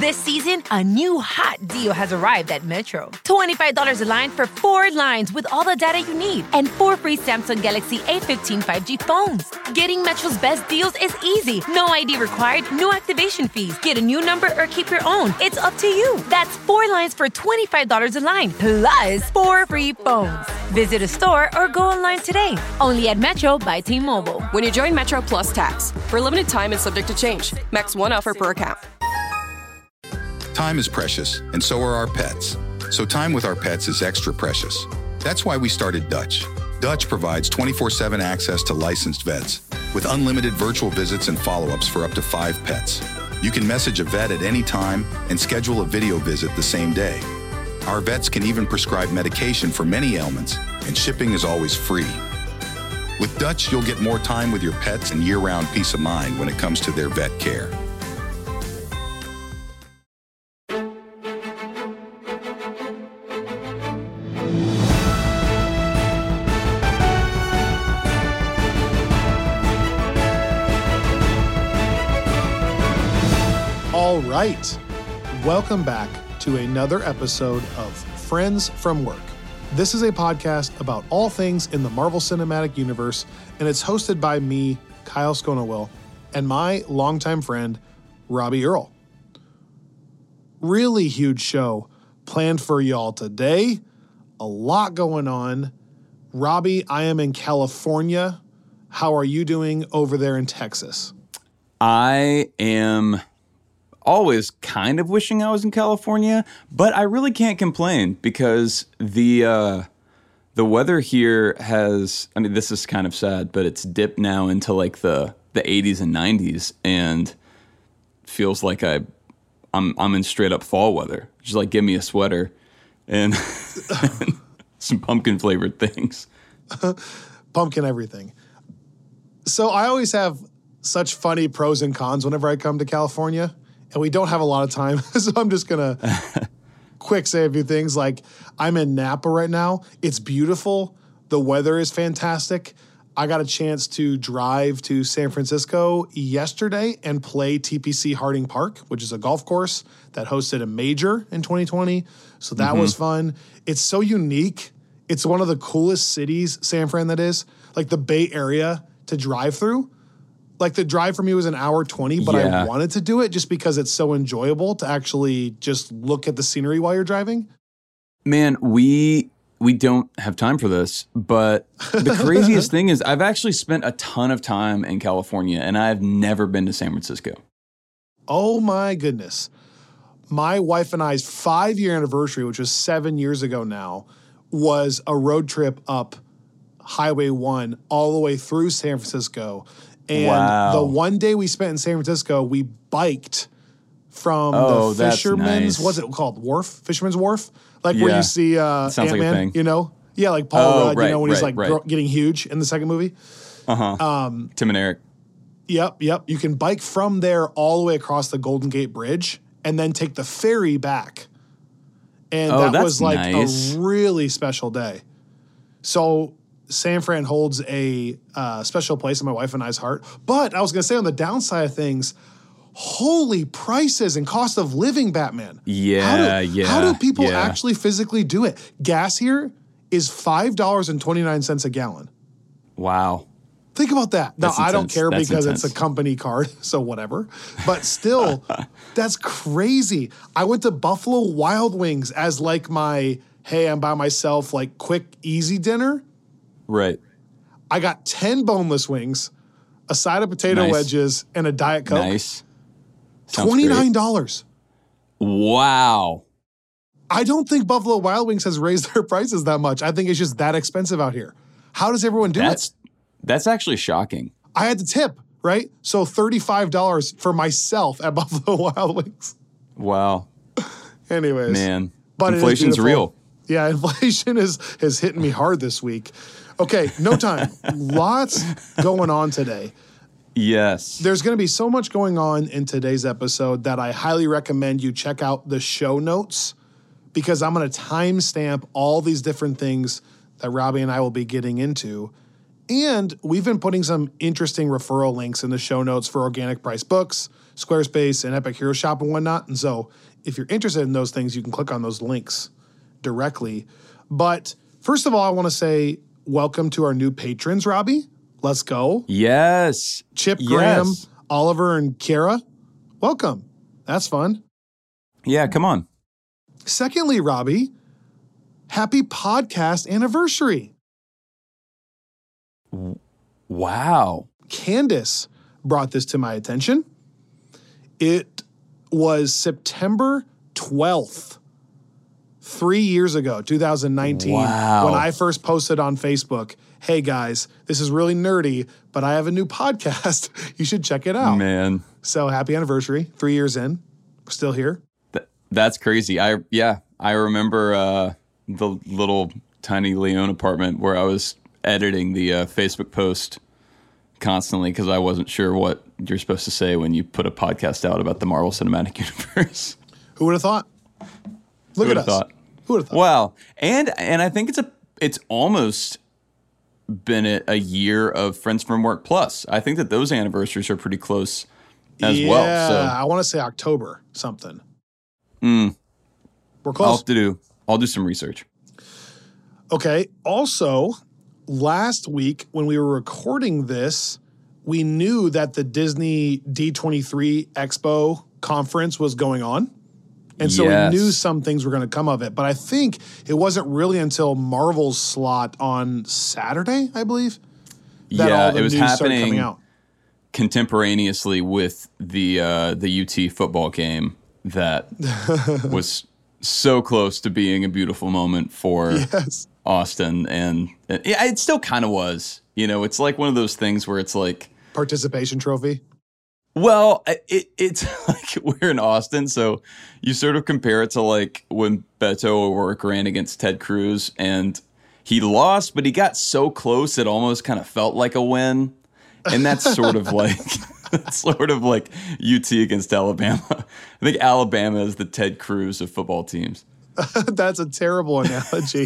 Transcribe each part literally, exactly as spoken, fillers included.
This season, a new hot deal has arrived at Metro. twenty-five dollars a line for four lines with all the data you need and four free Samsung Galaxy A fifteen five G phones. Getting Metro's best deals is easy. No I D required, no activation fees. Get a new number or keep your own. It's up to you. That's four lines for twenty-five dollars a line, plus four free phones. Visit a store or go online today. Only at Metro by T-Mobile. When you join Metro Plus Tax. For a limited time and subject to change. Max one offer per account. Time is precious, and so are our pets. So time with our pets is extra precious. That's why we started Dutch. Dutch provides twenty-four seven access to licensed vets with unlimited virtual visits and follow-ups for up to five pets. You can message a vet at any time and schedule a video visit the same day. Our vets can even prescribe medication for many ailments, and shipping is always free. With Dutch, you'll get more time with your pets and year-round peace of mind when it comes to their vet care. All right. Welcome back to another episode of Friends from Work. This is a podcast about all things in the Marvel Cinematic Universe, and it's hosted by me, Kyle Sconawill, and my longtime friend, Robbie Earl. Really huge show planned for y'all today. A lot going on. Robbie, I am in California. How are you doing over there in Texas? I am always kind of wishing I was in California, but I really can't complain because the uh, the weather here has, I mean, this is kind of sad, but it's dipped now into like the, the eighties and nineties and feels like I, I'm I'm in straight up fall weather. Just like give me a sweater and some pumpkin flavored things. Pumpkin everything. So I always have such funny pros and cons whenever I come to California. And we don't have a lot of time, so I'm just going to quick say a few things. Like, I'm in Napa right now. It's beautiful. The weather is fantastic. I got a chance to drive to San Francisco yesterday and play T P C Harding Park, which is a golf course that hosted a major in twenty twenty. So that mm-hmm. was fun. It's so unique. It's one of the coolest cities, San Fran, that is. Like, the Bay Area to drive through. Like, the drive for me was an hour twenty, but yeah. I wanted to do it just because it's so enjoyable to actually just look at the scenery while you're driving. Man, we we don't have time for this, but the craziest thing is I've actually spent a ton of time in California, and I've never been to San Francisco. Oh, my goodness. My wife and I's five-year anniversary, which was seven years ago now, was a road trip up Highway one all the way through San Francisco. And wow. the one day we spent in San Francisco, we biked from oh, the Fisherman's, nice. what's it called, Wharf? Fisherman's Wharf? Like yeah. where you see uh, Ant-Man, like you know? Yeah, like Paul oh, Rudd, right, you know, when right, he's like right. gr- getting huge in the second movie. Uh-huh. Um, Tim and Eric. Yep, yep. You can bike from there all the way across the Golden Gate Bridge and then take the ferry back. And oh, that that's was like nice. a really special day. So San Fran holds a uh, special place in my wife and I's heart. But I was going to say on the downside of things, holy prices and cost of living, Batman. Yeah, how do, yeah. How do people yeah. actually physically do it? Gas here is five dollars and twenty-nine cents a gallon. Wow. Think about that. Now, That's I don't intense. care That's because intense. it's a company card, so whatever. But still, that's crazy. I went to Buffalo Wild Wings as like my, hey, I'm by myself, like quick, easy dinner. Right. I got ten boneless wings, a side of potato Nice. wedges, and a Diet Coke. Nice. Sounds twenty-nine dollars. great. Wow. I don't think Buffalo Wild Wings has raised their prices that much. I think it's just that expensive out here. How does everyone do That's it? That's actually shocking. I had to tip, right? So thirty-five dollars for myself at Buffalo Wild Wings. Wow. Anyways. Man. But inflation's real. Yeah, inflation is is hitting me hard this week. Okay, no time. Lots going on today. Yes. There's going to be so much going on in today's episode that I highly recommend you check out the show notes because I'm going to timestamp all these different things that Robbie and I will be getting into. And we've been putting some interesting referral links in the show notes for Organic Price Books, Squarespace and Epic Hero Shop and whatnot. And so if you're interested in those things, you can click on those links directly. But first of all, I want to say welcome to our new patrons, Robbie. Let's go. Yes. Chip yes. Graham, Oliver, and Kara. Welcome. That's fun. Yeah, come on. Secondly, Robbie, happy podcast anniversary. Wow. Candace brought this to my attention. It was September twelfth, three years ago, two thousand nineteen, wow. when I first posted on Facebook, hey guys, this is really nerdy, but I have a new podcast. You should check it out. Man. So happy anniversary, three years in. We're still here. Th- that's crazy. I Yeah, I remember uh, the little tiny Leon apartment where I was editing the uh, Facebook post constantly because I wasn't sure what you're supposed to say when you put a podcast out about the Marvel Cinematic Universe. Who would have thought? Look Who at would've us. Thought? Who would have thought? Wow. And and I think it's a it's almost been a, a year of Friends from Work Plus. I think that those anniversaries are pretty close as yeah, well. So I want to say October something. Mm, We're I'll close. have to do I'll do some research. Okay. Also, last week when we were recording this, we knew that the Disney D twenty-three Expo conference was going on. And so Yes. we knew some things were going to come of it. But I think it wasn't really until Marvel's slot on Saturday, I believe, that yeah, all the it was news started coming happening out. contemporaneously with the uh, the U T football game that was so close to being a beautiful moment for Yes. Austin. And uh, yeah, it still kind of was. You know, it's like one of those things where it's like, Participation trophy. well, it, it's like we're in Austin, so you sort of compare it to like when Beto O'Rourke ran against Ted Cruz, and he lost, but he got so close it almost kind of felt like a win. And that's sort of like that's sort of like U T against Alabama. I think Alabama is the Ted Cruz of football teams. That's a terrible analogy.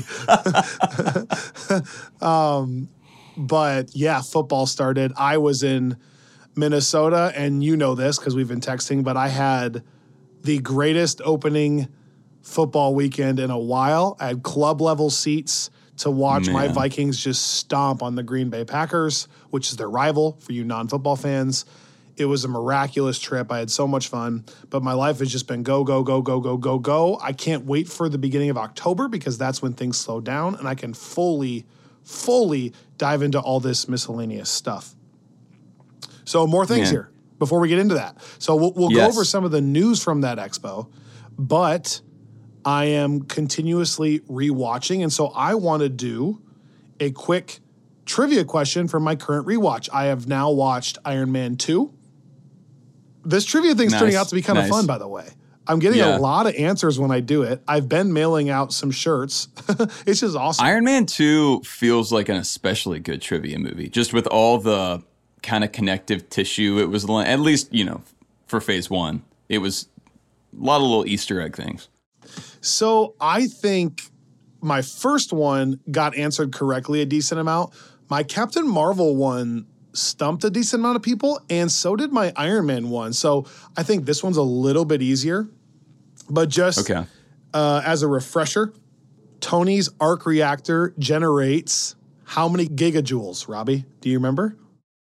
um, but yeah, football started. I was in Minnesota, and you know this because we've been texting, but I had the greatest opening football weekend in a while. I had club level seats to watch my Man. Vikings just stomp on the Green Bay Packers, which is their rival for you non-football fans. It was a miraculous trip. I had so much fun, but my life has just been go, go, go, go, go, go, go. I can't wait for the beginning of October because that's when things slow down and I can fully, fully dive into all this miscellaneous stuff. So more things Yeah. here before we get into that. So we'll, we'll Yes. go over some of the news from that expo, but I am continuously rewatching. And so I want to do a quick trivia question from my current rewatch. I have now watched Iron Man two. This trivia thing's Nice. turning out to be kind Nice. of fun, by the way. I'm getting Yeah. a lot of answers when I do it. I've been mailing out some shirts. It's just awesome. Iron Man two feels like an especially good trivia movie, just with all the kind of connective tissue. It was, li- at least, you know, for phase one, it was a lot of little Easter egg things. So I think my first one got answered correctly a decent amount. My Captain Marvel one stumped a decent amount of people, and so did my Iron Man one. So I think this one's a little bit easier. But just Okay. uh, as a refresher, Tony's arc reactor generates how many gigajoules, Robbie? Do you remember?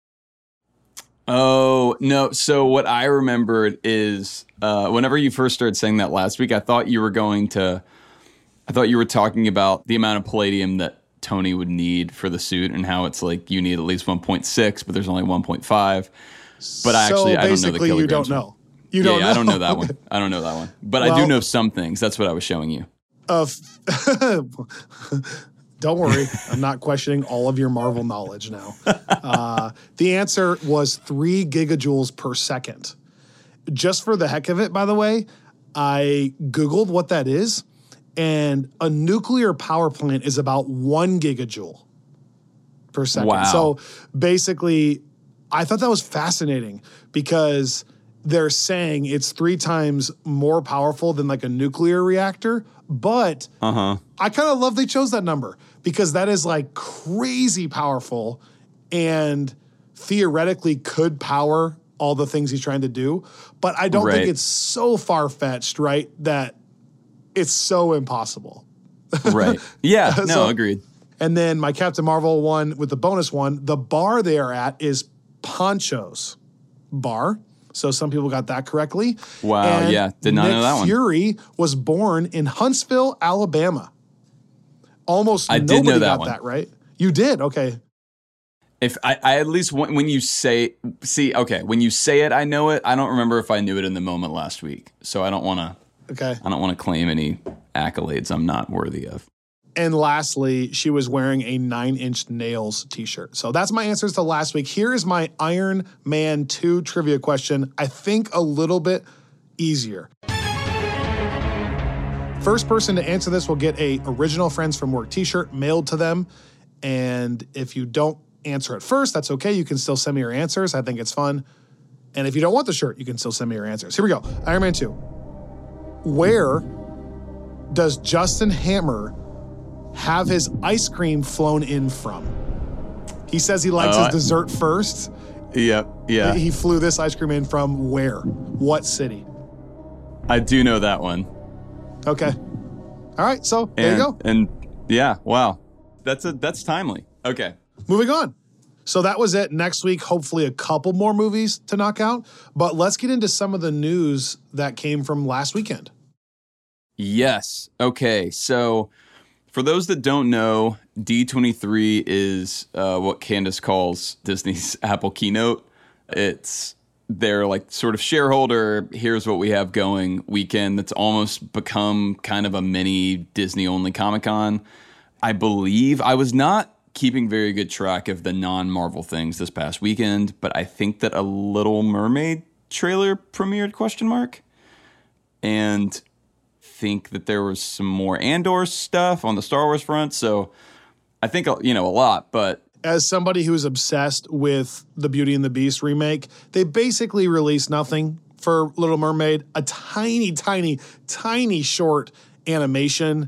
Oh, no. So what I remembered is uh, whenever you first started saying that last week, I thought you were going to, I thought you were talking about the amount of palladium that Tony would need for the suit and how it's like you need at least one point six, but there's only one point five. But I actually, so I don't know the basically, you kilograms don't one. know. You yeah, don't yeah, know. I don't know that Okay. one. I don't know that one. But I Well- do know some things. That's what I was showing you. Of don't worry, I'm not questioning all of your Marvel knowledge now. Uh, the answer was three gigajoules per second. Just for the heck of it, by the way, I Googled what that is, and a nuclear power plant is about one gigajoule per second. Wow. So basically, I thought that was fascinating because they're saying it's three times more powerful than like a nuclear reactor, but Uh-huh. I kind of love they chose that number because that is like crazy powerful and theoretically could power all the things he's trying to do. But I don't Right. think it's so far-fetched, right, that it's so impossible. Right. Yeah. No, So- agreed. And then my Captain Marvel one with the bonus one, the bar they are at is Poncho's Bar. So some people got that correctly. Wow, And yeah, did not Nick know that one. Fury was born in Huntsville, Alabama. Almost I did nobody know that got one. that, right? You did? Okay. If I, I at least when, when you say, see, okay, when you say it, I know it. I don't remember if I knew it in the moment last week. So I don't want to, Okay. I don't want to claim any accolades I'm not worthy of. And lastly, she was wearing a Nine Inch Nails t-shirt. So that's my answers to last week. Here is my Iron Man two trivia question. I think a little bit easier. First person to answer this will get a original Friends from Work t-shirt mailed to them. And if you don't answer it first, that's okay. You can still send me your answers. I think it's fun. And if you don't want the shirt, you can still send me your answers. Here we go. Iron Man two. Where does Justin Hammer have his ice cream flown in from? He says he likes Oh, I- his dessert first. Yep. Yeah. He flew this ice cream in from where? What city? I do know that one. Okay. All right, so there And, you go. And yeah, wow. That's a that's timely. Okay. Moving on. So that was it. Next week, hopefully a couple more movies to knock out. But let's get into some of the news that came from last weekend. Yes. Okay. So for those that don't know, D twenty-three is uh, what Candace calls Disney's Apple keynote. It's their like sort of shareholder, here's what we have going weekend that's almost become kind of a mini Disney only Comic-Con. I believe I was not keeping very good track of the non-Marvel things this past weekend, but I think that a Little Mermaid trailer premiered, question mark, and think that there was some more Andor stuff on the Star Wars front. So I think, you know, a lot, but As somebody who's obsessed with the Beauty and the Beast remake, they basically released nothing for Little Mermaid, a tiny, tiny, tiny short animation,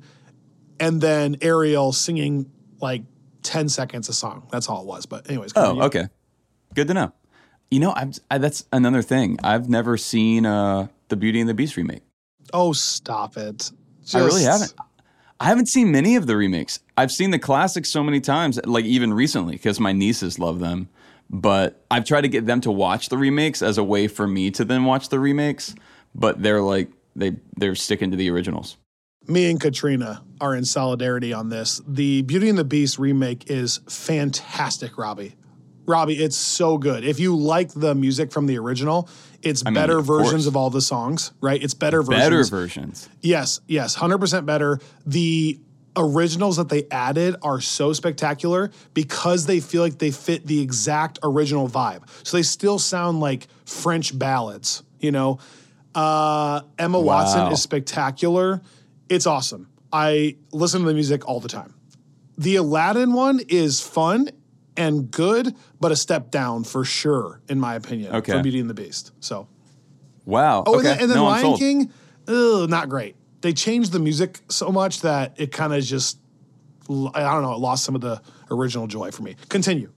and then Ariel singing like ten seconds a song. That's all it was. But anyways. continue. oh, okay. Good to know. You know, I'm, I, that's another thing. I've never seen uh, the Beauty and the Beast remake. Oh, stop it. I really Just- haven't. I haven't seen many of the remakes. I've seen the classics so many times, like even recently, because my nieces love them. But I've tried to get them to watch the remakes as a way for me to then watch the remakes. But they're like, they, they're sticking to the originals. Me and Katrina are in solidarity on this. The Beauty and the Beast remake is fantastic, Robbie. Robbie, it's so good. If you like the music from the original, it's I mean, better of versions course. of all the songs, right? It's better versions. Better versions. Yes, yes, one hundred percent better. The originals that they added are so spectacular because they feel like they fit the exact original vibe. So they still sound like French ballads, you know? Uh, Emma Watson Wow. is spectacular. It's awesome. I listen to the music all the time. The Aladdin one is fun and good, but a step down for sure, in my opinion, Okay. for Beauty and the Beast. So. Wow. Oh, okay. and then, and then No, I'm Lion sold. King, ugh, not great. They changed the music so much that it kind of just, I don't know, it lost some of the original joy for me. Continue.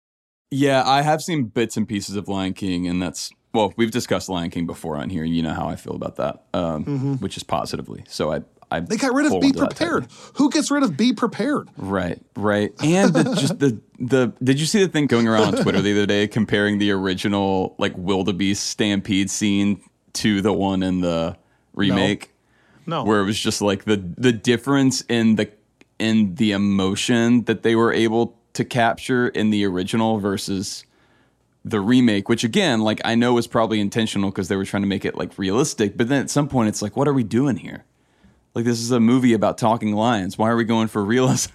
Yeah, I have seen bits and pieces of Lion King, and that's, well, we've discussed Lion King before on here. You know how I feel about that, um, which is positively. So I, I They got rid of pull Be into that Prepared. tightly. Who gets rid of Be Prepared? Right, right. And the, just the, the, did you see the thing going around on Twitter the other day comparing the original, like, wildebeest stampede scene to the one in the remake? No. Where it was just like the the difference in the in the emotion that they were able to capture in the original versus the remake, which again, like I know was probably intentional because they were trying to make it like realistic, but then at some point it's like, what are we doing here? Like, this is a movie about talking lions. Why are we going for realism?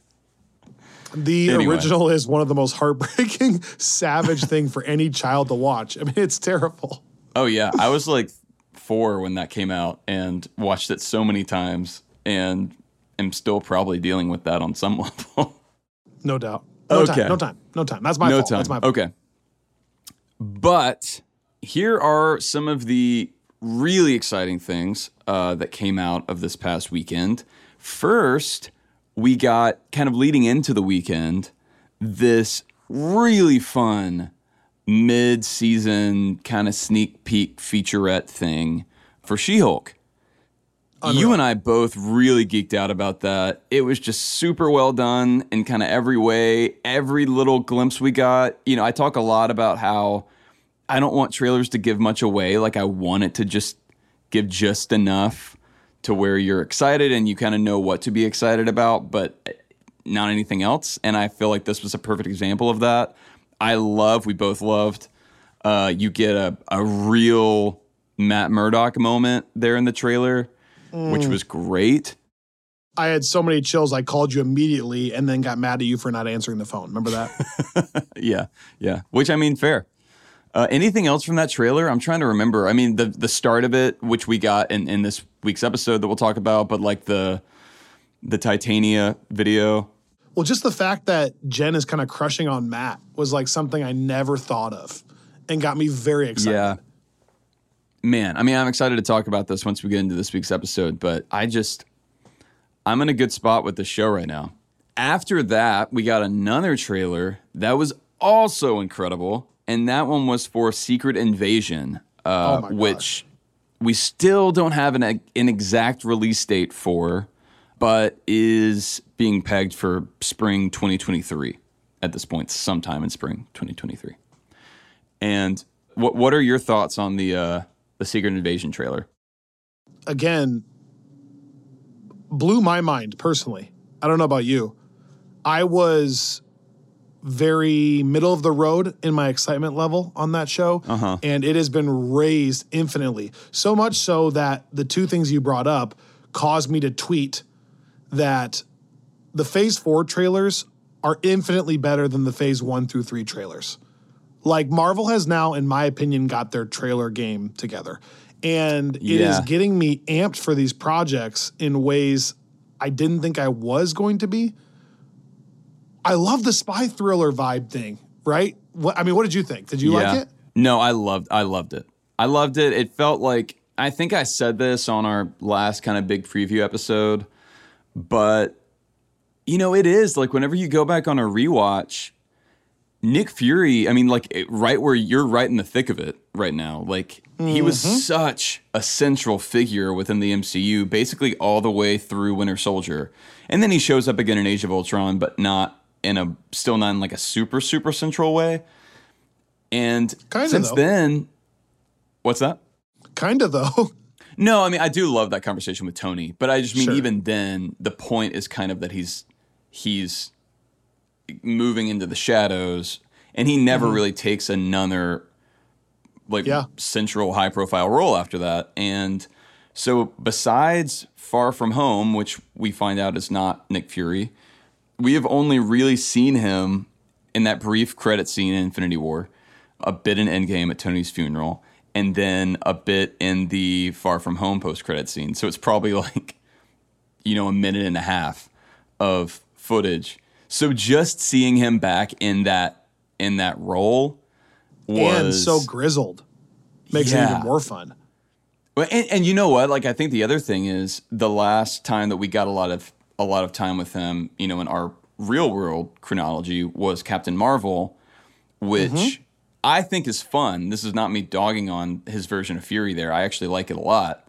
The Anyway. original is one of the most heartbreaking, savage thing for any child to watch. I mean, it's terrible. Oh yeah, I was like four when that came out and watched it so many times and am still probably dealing with that on some level. No doubt. No Okay. time. No time. No time. That's my no fault. time. That's my fault. Okay. But here are some of the really exciting things uh, that came out of this past weekend. First, we got, kind of leading into the weekend, this really fun mid-season kind of sneak peek featurette thing for She-Hulk. Unreal. You and I both really geeked out about that. It was just super well done in kind of every way. Every little glimpse we got. You know, I talk a lot about how I don't want trailers to give much away. Like, I want it to just give just enough to where you're excited and you kind of know what to be excited about, but not anything else. And I feel like this was a perfect example of that. I love, we both loved, uh, you get a, a real Matt Murdock moment there in the trailer, mm. which was great. I had so many chills, I called you immediately and then got mad at you for not answering the phone. Remember that? yeah, yeah. Which, I mean, fair. Uh, anything else from that trailer? I'm trying to remember. I mean, the the start of it, which we got in, in this week's episode that we'll talk about, but like the the Titania video. Well, just the fact that Jen is kind of crushing on Matt was like something I never thought of and got me very excited. Yeah. Man, I mean, I'm excited to talk about this once we get into this week's episode, but I just, I'm in a good spot with the show right now. After that, we got another trailer that was also incredible. And that one was for Secret Invasion, uh, oh which we still don't have an, an exact release date for, but is being pegged for spring twenty twenty-three at this point, sometime in spring twenty twenty-three. And what what are your thoughts on the uh, the Secret Invasion trailer? Again, blew my mind personally. I don't know about you. I was very middle of the road in my excitement level on that show. Uh-huh. And it has been raised infinitely. So much so that the two things you brought up caused me to tweet that the Phase four trailers are infinitely better than the Phase one through three trailers. Like, Marvel has now, in my opinion, got their trailer game together. And it yeah. is getting me amped for these projects in ways I didn't think I was going to be. I love the spy thriller vibe thing, right? What, I mean, what did you think? Did you yeah. like it? No, I loved I loved it. I loved it. It felt like, I think I said this on our last kind of big preview episode, but, you know, it is, like, whenever you go back on a rewatch, Nick Fury, I mean, like, right where you're right in the thick of it right now. Like, mm-hmm. he was such a central figure within the M C U, basically all the way through Winter Soldier. And then he shows up again in Age of Ultron, but not in a, still not in like a super, super central way. And Kinda since though. then, what's that? Kind of though. No, I mean, I do love that conversation with Tony, but I just mean, sure. even then, the point is kind of that he's, he's moving into the shadows, and he never mm-hmm. really takes another like yeah. central high profile role after that. And so besides Far From Home, which we find out is not Nick Fury, we have only really seen him in that brief credit scene in Infinity War, a bit in Endgame at Tony's funeral, and then a bit in the Far From Home post-credit scene. So it's probably like, you know, a minute and a half of footage. So just seeing him back in that in that role was... And so grizzled. Makes yeah. it even more fun. Well, and, and you know what? Like, I think the other thing is the last time that we got a lot of a lot of time with him, you know, in our real world chronology was Captain Marvel, which mm-hmm. I think is fun. This is not me dogging on his version of Fury there. I actually like it a lot.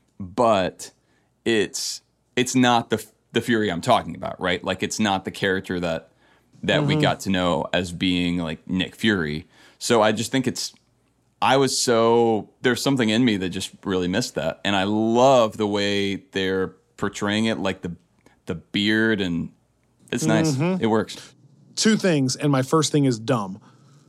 But it's it's not the the Fury I'm talking about, right? Like, it's not the character that that mm-hmm. we got to know as being like Nick Fury. So I just think it's I was so there's something in me that just really missed that. And I love the way they're portraying it, like the the beard, and it's nice. Mm-hmm. It works. Two things, and my first thing is dumb.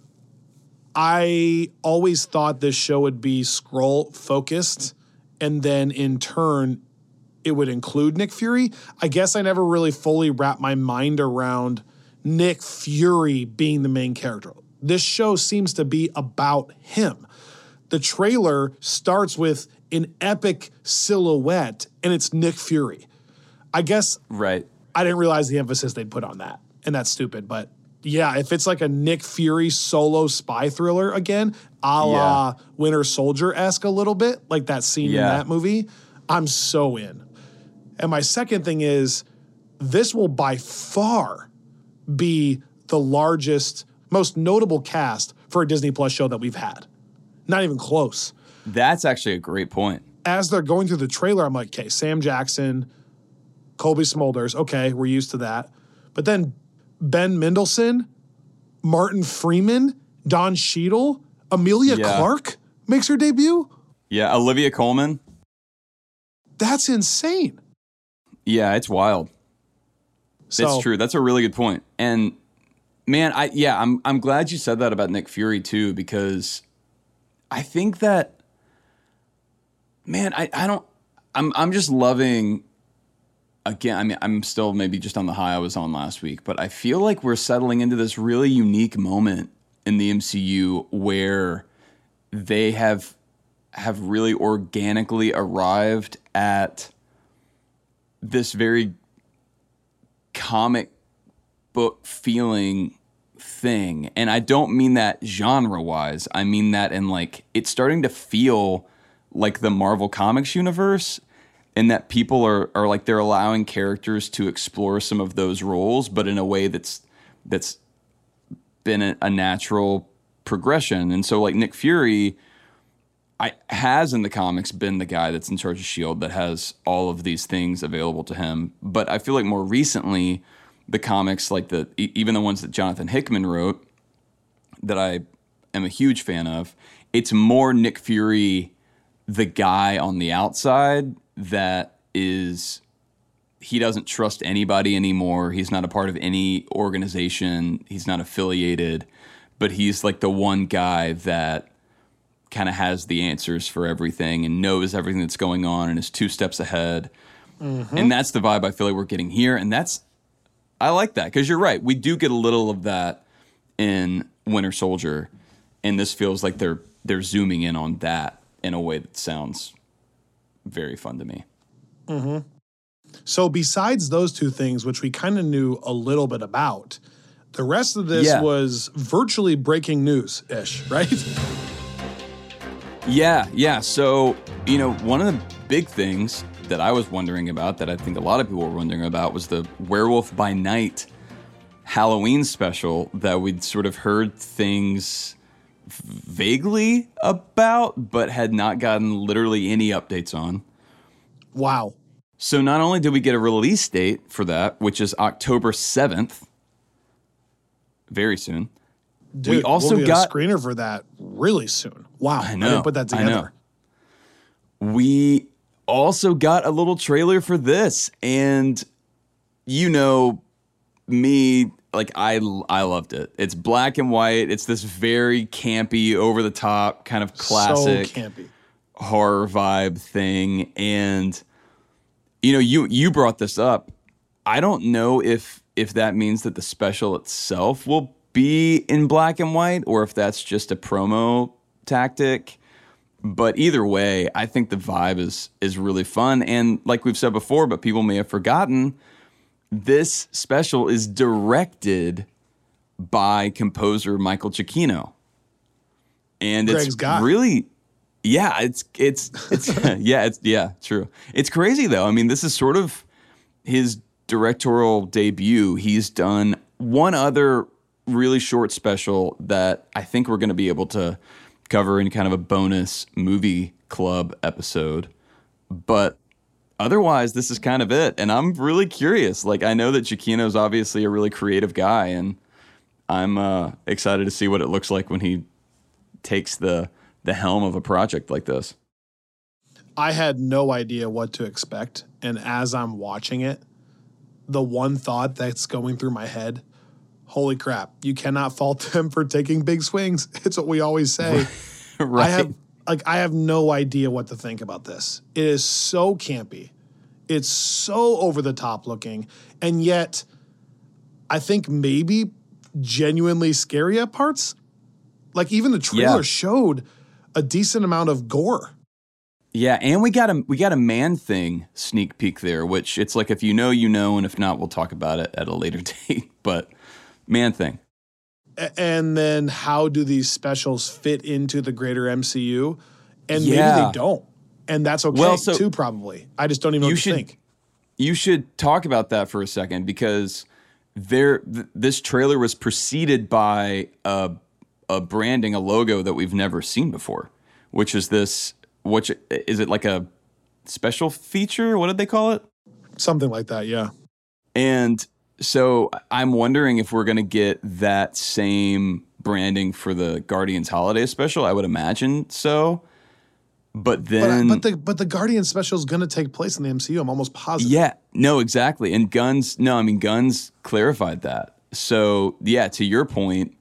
I always thought this show would be Skrull focused, and then in turn, it would include Nick Fury. I guess I never really fully wrapped my mind around Nick Fury being the main character. This show seems to be about him. The trailer starts with an epic silhouette, and it's Nick Fury. I guess right. I didn't realize the emphasis they'd put on that, and that's stupid. But yeah, if it's like a Nick Fury solo spy thriller again, a la yeah. Winter Soldier-esque a little bit, like that scene yeah. in that movie, I'm so in. And my second thing is, this will by far be the largest, most notable cast for a Disney Plus show that we've had. Not even close. That's actually a great point. As they're going through the trailer, I'm like, okay, Sam Jackson, Colby Smulders, okay, we're used to that. But then Ben Mendelsohn, Martin Freeman, Don Cheadle, Emilia Yeah. Clarke makes her debut? Yeah, Olivia Colman. That's insane. Yeah, it's wild. So, It's true. That's a really good point. And man, I yeah, I'm I'm glad you said that about Nick Fury too, because I think that man, I, I don't I'm I'm just loving again, I mean I'm still maybe just on the high I was on last week, but I feel like we're settling into this really unique moment in the M C U where they have have really organically arrived at this very comic book feeling thing. And I don't mean that genre wise. I mean that in like, it's starting to feel like the Marvel Comics universe, and that people are, are like, they're allowing characters to explore some of those roles, but in a way that's, that's been a, a natural progression. And so like Nick Fury, I has in the comics been the guy that's in charge of S H I E L D that has all of these things available to him. But I feel like more recently, the comics, like the even the ones that Jonathan Hickman wrote, that I am a huge fan of, it's more Nick Fury, the guy on the outside that is, he doesn't trust anybody anymore. He's not a part of any organization. He's not affiliated, but he's like the one guy that kind of has the answers for everything and knows everything that's going on and is two steps ahead. Mm-hmm. And that's the vibe I feel like we're getting here. And that's, I like that, because you're right. We do get a little of that in Winter Soldier, and this feels like they're they're zooming in on that in a way that sounds very fun to me. Mm-hmm. So besides those two things, which we kind of knew a little bit about, the rest of this Yeah. was virtually breaking news-ish, right? Yeah, yeah. So, you know, one of the big things that I was wondering about, that I think a lot of people were wondering about, was the Werewolf by Night Halloween special that we'd sort of heard things vaguely about, but had not gotten literally any updates on. Wow. So not only did we get a release date for that, which is October seventh, very soon. Dude, we also we'll get got a screener for that really soon. Wow. I know. I didn't put that I know. together. We also got a little trailer for this, and you know me, like I I loved it. It's black and white. It's this very campy, over the top kind of classic So campy. horror vibe thing. And you know, you you brought this up. I don't know if if that means that the special itself will be in black and white, or if that's just a promo tactic. But either way, I think the vibe is is really fun. And like we've said before, but people may have forgotten, this special is directed by composer Michael Giacchino. And Greg's it's guy. really, yeah, it's, it's, it's, yeah, it's, yeah, true. It's crazy though. I mean, this is sort of his directorial debut. He's done one other really short special that I think we're going to be able to cover in kind of a bonus movie club episode. But otherwise, this is kind of it. And I'm really curious. Like, I know that Giacchino's obviously a really creative guy, and I'm uh, excited to see what it looks like when he takes the the helm of a project like this. I had no idea what to expect. And as I'm watching it, the one thought that's going through my head, holy crap, you cannot fault them for taking big swings. It's what we always say. Right. I have like I have no idea what to think about this. It is so campy. It's so over the top looking, and yet I think maybe genuinely scary at parts. Like even the trailer Yeah. showed a decent amount of gore. Yeah, and we got a we got a Man-Thing sneak peek there, which it's like, if you know, you know, and if not, we'll talk about it at a later date. But Man-Thing. A- And then how do these specials fit into the greater M C U? And maybe Yeah. they don't. And that's okay Well, so- too, probably. I just don't even know You what to should- think. You should talk about that for a second, because there th- this trailer was preceded by a a branding, a logo that we've never seen before, which is this, which is it like a special feature? What did they call it? Something like that, yeah. And so I'm wondering if we're going to get that same branding for the Guardians Holiday Special. I would imagine so. But then... But, but the but the Guardians Special is going to take place in the M C U. I'm almost positive. Yeah, no, exactly. And Guns, no, I mean, Guns clarified that. So, yeah, to your point,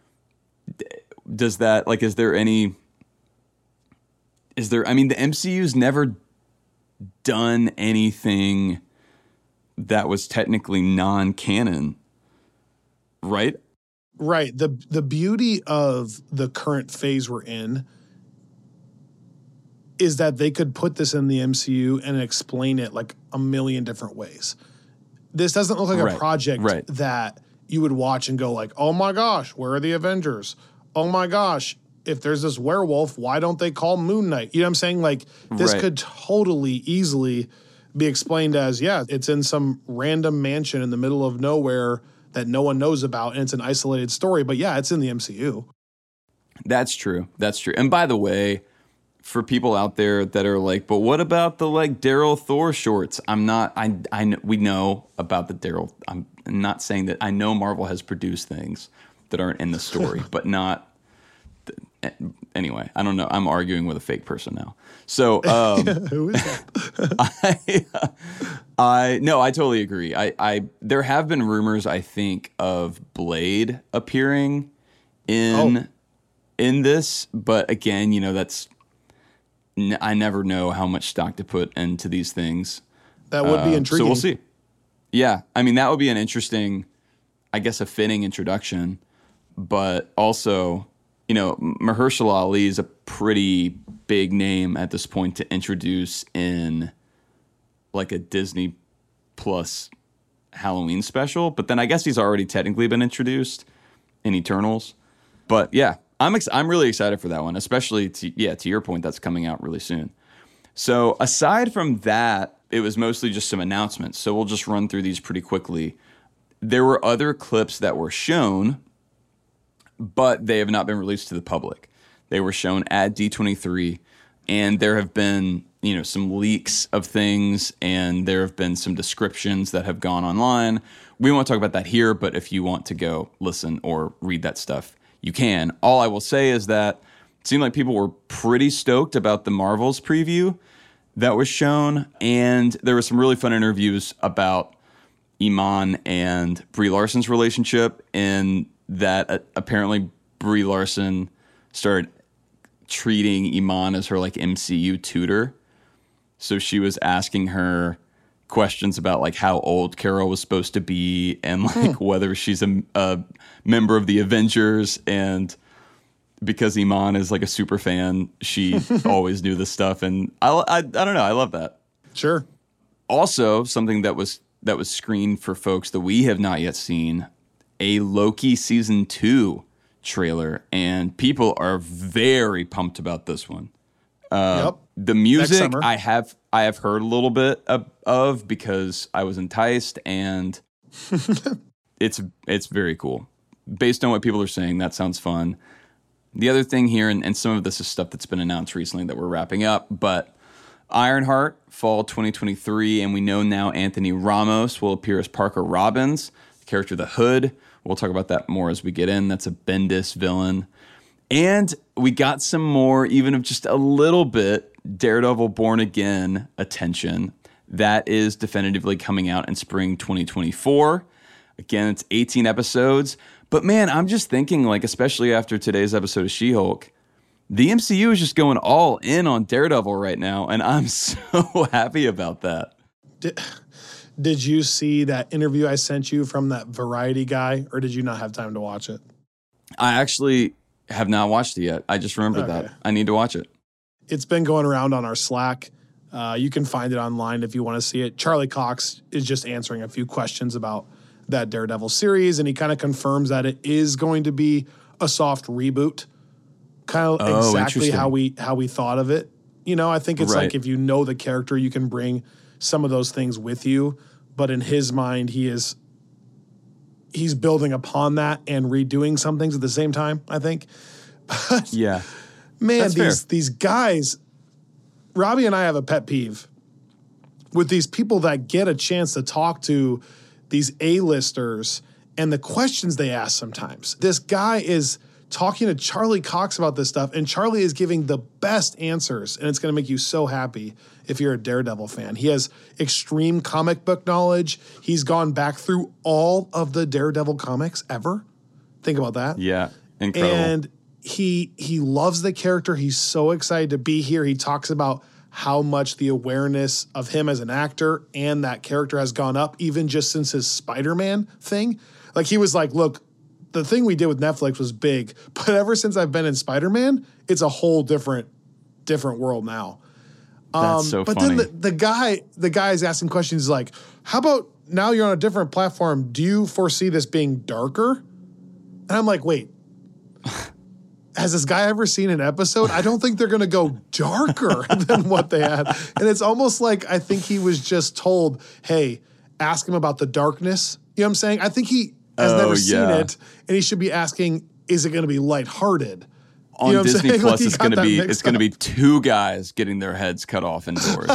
does that, like, is there any... Is there... I mean, the M C U's never done anything that was technically non-canon, right? Right. The the beauty of the current phase we're in is that they could put this in the M C U and explain it like a million different ways. This doesn't look like right. a project right. that you would watch and go like, oh my gosh, where are the Avengers? Oh my gosh, if there's this werewolf, why don't they call Moon Knight? You know what I'm saying? Like, this right. could totally easily be explained as, yeah, it's in some random mansion in the middle of nowhere that no one knows about, and it's an isolated story. But yeah, it's in the M C U. That's true. That's true. And by the way, for people out there that are like, but what about the like Daryl Thor shorts? I'm not, I, I, kn- we know about the Daryl. I'm not saying that I know Marvel has produced things that aren't in the story, but not, th- anyway, I don't know. I'm arguing with a fake person now. So, um, Who is that? I, I, no, I totally agree. I, I, there have been rumors, I think, of Blade appearing in, Oh. in this, but again, you know, that's, I never know how much stock to put into these things. That would be Uh, intriguing. So we'll see. Yeah. I mean, that would be an interesting, I guess, a fitting introduction. But also, you know, Mahershala Ali is a pretty big name at this point to introduce in like a Disney Plus Halloween special. But then I guess he's already technically been introduced in Eternals. But yeah. I'm ex- I'm really excited for that one, especially to, yeah, to your point, that's coming out really soon. So aside from that, it was mostly just some announcements. So we'll just run through these pretty quickly. There were other clips that were shown, but they have not been released to the public. They were shown at D twenty-three, and there have been, you know, some leaks of things, and there have been some descriptions that have gone online. We won't talk about that here, but if you want to go listen or read that stuff, you can. All I will say is that it seemed like people were pretty stoked about the Marvels preview that was shown, and there were some really fun interviews about Iman and Brie Larson's relationship, and that uh, apparently Brie Larson started treating Iman as her like M C U tutor. So she was asking her questions about like how old Carol was supposed to be and like hmm. whether she's a, a member of the Avengers, and because Iman is like a super fan, she always knew this stuff, and I, I I don't know, I love that. Sure. Also, something that was that was screened for folks that we have not yet seen, a Loki season two trailer, and people are very pumped about this one. Uh, yep. The music I have I have heard a little bit of, of because I was enticed, and it's it's very cool. Based on what people are saying, that sounds fun. The other thing here, and, and some of this is stuff that's been announced recently that we're wrapping up, but Ironheart, fall twenty twenty-three, and we know now Anthony Ramos will appear as Parker Robbins, the character The Hood. We'll talk about that more as we get in. That's a Bendis villain. And we got some more, even of just a little bit, Daredevil Born Again attention. That is definitively coming out in spring twenty twenty-four. Again, it's eighteen episodes. But man, I'm just thinking, like, especially after today's episode of She-Hulk, the M C U is just going all in on Daredevil right now, and I'm so happy about that. Did, did you see that interview I sent you from that Variety guy, or did you not have time to watch it? I actually have not watched it yet. I just remembered Okay. that. I need to watch it. It's been going around on our Slack. Uh, you can find it online if you want to see it. Charlie Cox is just answering a few questions about that Daredevil series, and he kind of confirms that it is going to be a soft reboot, kind of Oh, exactly interesting. how we how we thought of it. You know, I think it's Right. like if you know the character, you can bring some of those things with you. But in his mind, he is he's building upon that and redoing some things at the same time, I think. But Yeah. man, That's these fair. these guys, Robbie and I have a pet peeve with these people that get a chance to talk to these A-listers and the questions they ask sometimes. This guy is talking to Charlie Cox about this stuff, and Charlie is giving the best answers, and it's going to make you so happy if you're a Daredevil fan. He has extreme comic book knowledge. He's gone back through all of the Daredevil comics ever. Think about that. Yeah. Incredible. And he he loves the character. He's so excited to be here. He talks about how much the awareness of him as an actor and that character has gone up, even just since his Spider-Man thing. Like, he was like, look, the thing we did with Netflix was big, but ever since I've been in Spider-Man, it's a whole different different world now. That's Um, so but funny. then the, the guy the guy is asking questions like, how about now you're on a different platform, do you foresee this being darker? And I'm like, wait, has this guy ever seen an episode? I don't think they're going to go darker than what they had. And it's almost like I think he was just told, hey, ask him about the darkness. You know what I'm saying? I think he has Oh, never seen yeah. it, and he should be asking, is it going to be lighthearted? On You know what I'm Disney saying? Plus, Like, he it's got going to that be mixed it's going to up. be two guys getting their heads cut off indoors.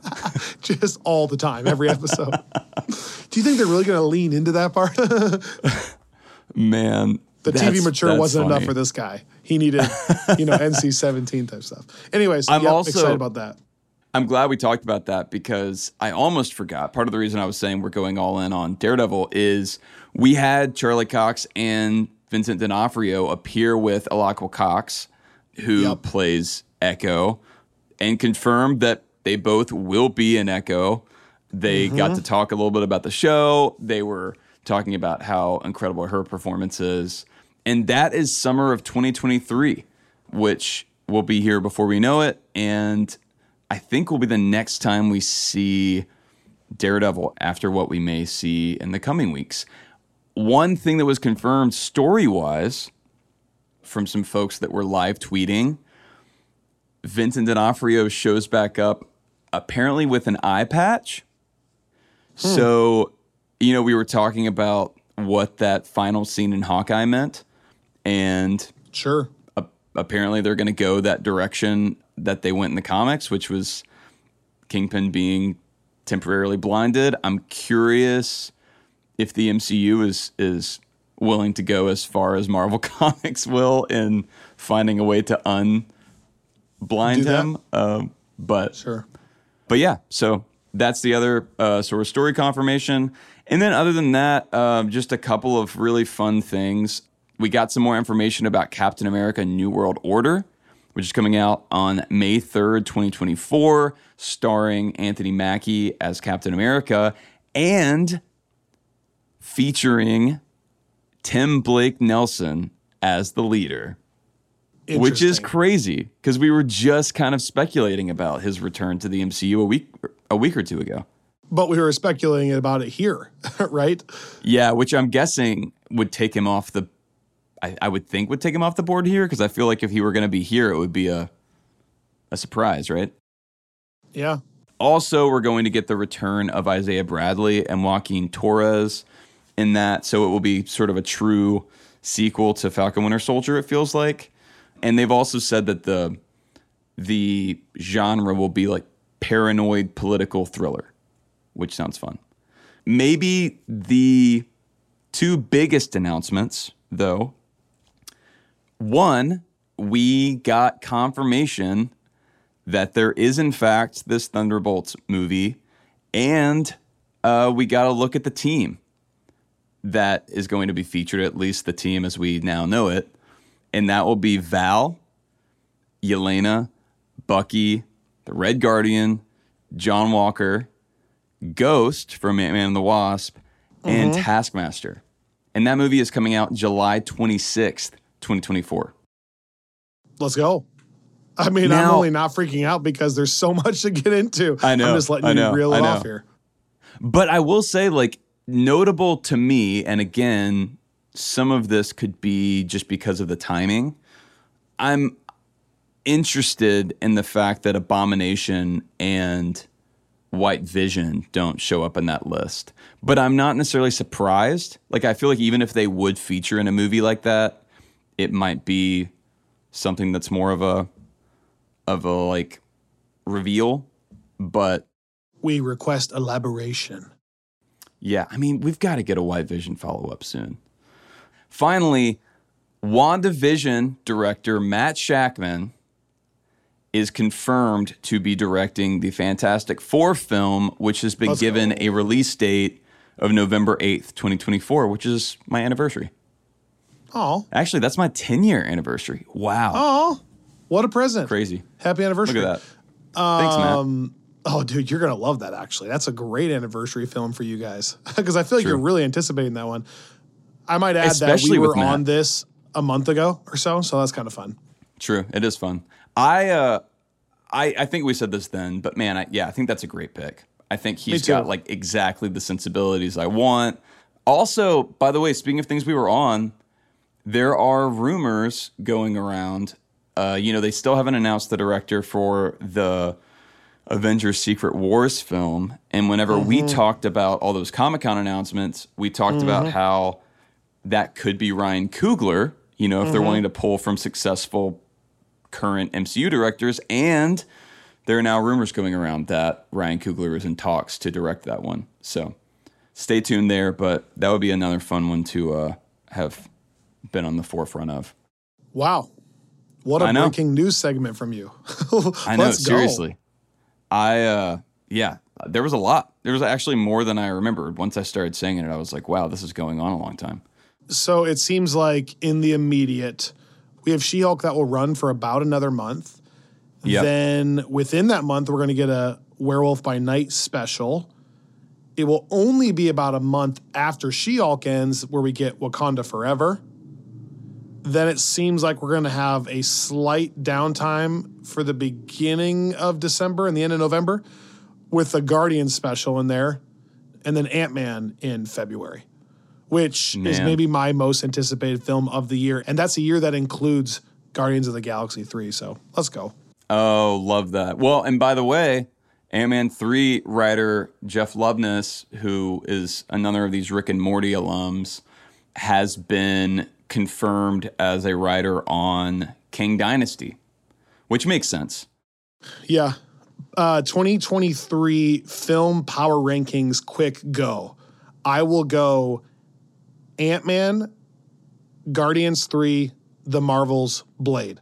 Just all the time, every episode. Do you think they're really going to lean into that part? the Man, T V that's- mature that's wasn't enough funny. for this guy. He needed, you know, N C seventeen type stuff. Anyways, I'm yep, also- excited about that. I'm glad we talked about that because I almost forgot. Part of the reason I was saying we're going all in on Daredevil is we had Charlie Cox and Vincent D'Onofrio appear with Alaqua Cox, who Yep. plays Echo, and confirmed that they both will be in Echo. They got to talk a little bit about the show. They were talking about how incredible her performance is. And that is summer of twenty twenty-three, which will be here before we know it. And I think will be the next time we see Daredevil after what we may see in the coming weeks. One thing that was confirmed story-wise from some folks that were live tweeting, Vincent D'Onofrio shows back up apparently with an eye patch. Hmm. So, you know, we were talking about what that final scene in Hawkeye meant, and Sure. uh, apparently they're going to go that direction that they went in the comics, which was Kingpin being temporarily blinded. I'm curious if the M C U is is willing to go as far as Marvel Comics will in finding a way to unblind Do that? him. Um, but Sure. but yeah, so that's the other uh, sort of story confirmation. And then other than that, um, just a couple of really fun things. We got some more information about Captain America New World Order, which is coming out on May third, twenty twenty-four, starring Anthony Mackie as Captain America and featuring Tim Blake Nelson as the leader. Which is Interesting. crazy because we were just kind of speculating about his return to the M C U a week a week or two ago. But we were speculating about it here, right? Yeah, which I'm guessing would take him off the. I, I would think would take him off the board here because I feel like if he were going to be here, it would be a a surprise, right? Yeah. Also, we're going to get the return of Isaiah Bradley and Joaquin Torres in that, so it will be sort of a true sequel to Falcon Winter Soldier. It feels like. And they've also said that the the genre will be like paranoid political thriller, which sounds fun. Maybe the two biggest announcements, though. One, we got confirmation that there is, in fact, this Thunderbolts movie, and uh, we got to look at the team that is going to be featured, at least the team as we now know it. And that will be Val, Yelena, Bucky, the Red Guardian, John Walker, Ghost from Ant-Man and the Wasp, and Mm-hmm. Taskmaster. And that movie is coming out July twenty-sixth, twenty twenty-four. Let's go. I mean, I'm Now- only not freaking out because there's so much to get into. I know, I'm just letting I know, you reel I it know. off here. But I will say, like, notable to me, and again, some of this could be just because of the timing. I'm interested in the fact that Abomination and White Vision don't show up in that list. But I'm not necessarily surprised. Like, I feel like even if they would feature in a movie like that, it might be something that's more of a of a like reveal. But we request elaboration. Yeah, I mean, we've got to get a White Vision follow-up soon. Finally, WandaVision director Matt Shakman is confirmed to be directing the Fantastic Four film, which has been Let's given go. a release date of November eighth, twenty twenty-four, which is my anniversary. Oh. Actually, that's my ten-year anniversary. Wow. Oh, what a present. Crazy. Happy anniversary. Look at that. Thanks, Matt. Oh, dude, you're going to love that, actually. That's a great anniversary film for you guys. Because I feel like True. you're really anticipating that one. I might add Especially that we with were Matt. on this a month ago or so, so that's kind of fun. True. It is fun. I uh, I, I think we said this then, but man, I, yeah, I think that's a great pick. I think he's too. got like exactly the sensibilities I want. Also, by the way, speaking of things we were on, there are rumors going around. Uh, you know, they still haven't announced the director for the Avengers Secret Wars film. And whenever mm-hmm. we talked about all those Comic-Con announcements, we talked mm-hmm. about how that could be Ryan Coogler, you know, if mm-hmm. they're wanting to pull from successful current M C U directors. And there are now rumors going around that Ryan Coogler is in talks to direct that one. So stay tuned there, but that would be another fun one to uh, have been on the forefront of. Wow. What a breaking news segment from you. I know, Let's seriously. Go. I, uh, yeah, there was a lot. There was actually more than I remembered. Once I started saying it, I was like, wow, this is going on a long time. So it seems like in the immediate, we have She-Hulk that will run for about another month. Yep. Then within that month, we're going to get a Werewolf by Night special. It will only be about a month after She-Hulk ends where we get Wakanda Forever. Then it seems like we're going to have a slight downtime for the beginning of December and the end of November with the Guardians special in there, and then Ant-Man in February, which Man. is maybe my most anticipated film of the year. And that's a year that includes Guardians of the Galaxy three, so let's go. Oh, love that. Well, and by the way, Ant-Man three writer Jeff Loveness, who is another of these Rick and Morty alums, has been confirmed as a writer on King Dynasty, which makes sense. Yeah. Uh, twenty twenty-three film power rankings, quick go. I will go Ant-Man, Guardians three, The Marvels, Blade.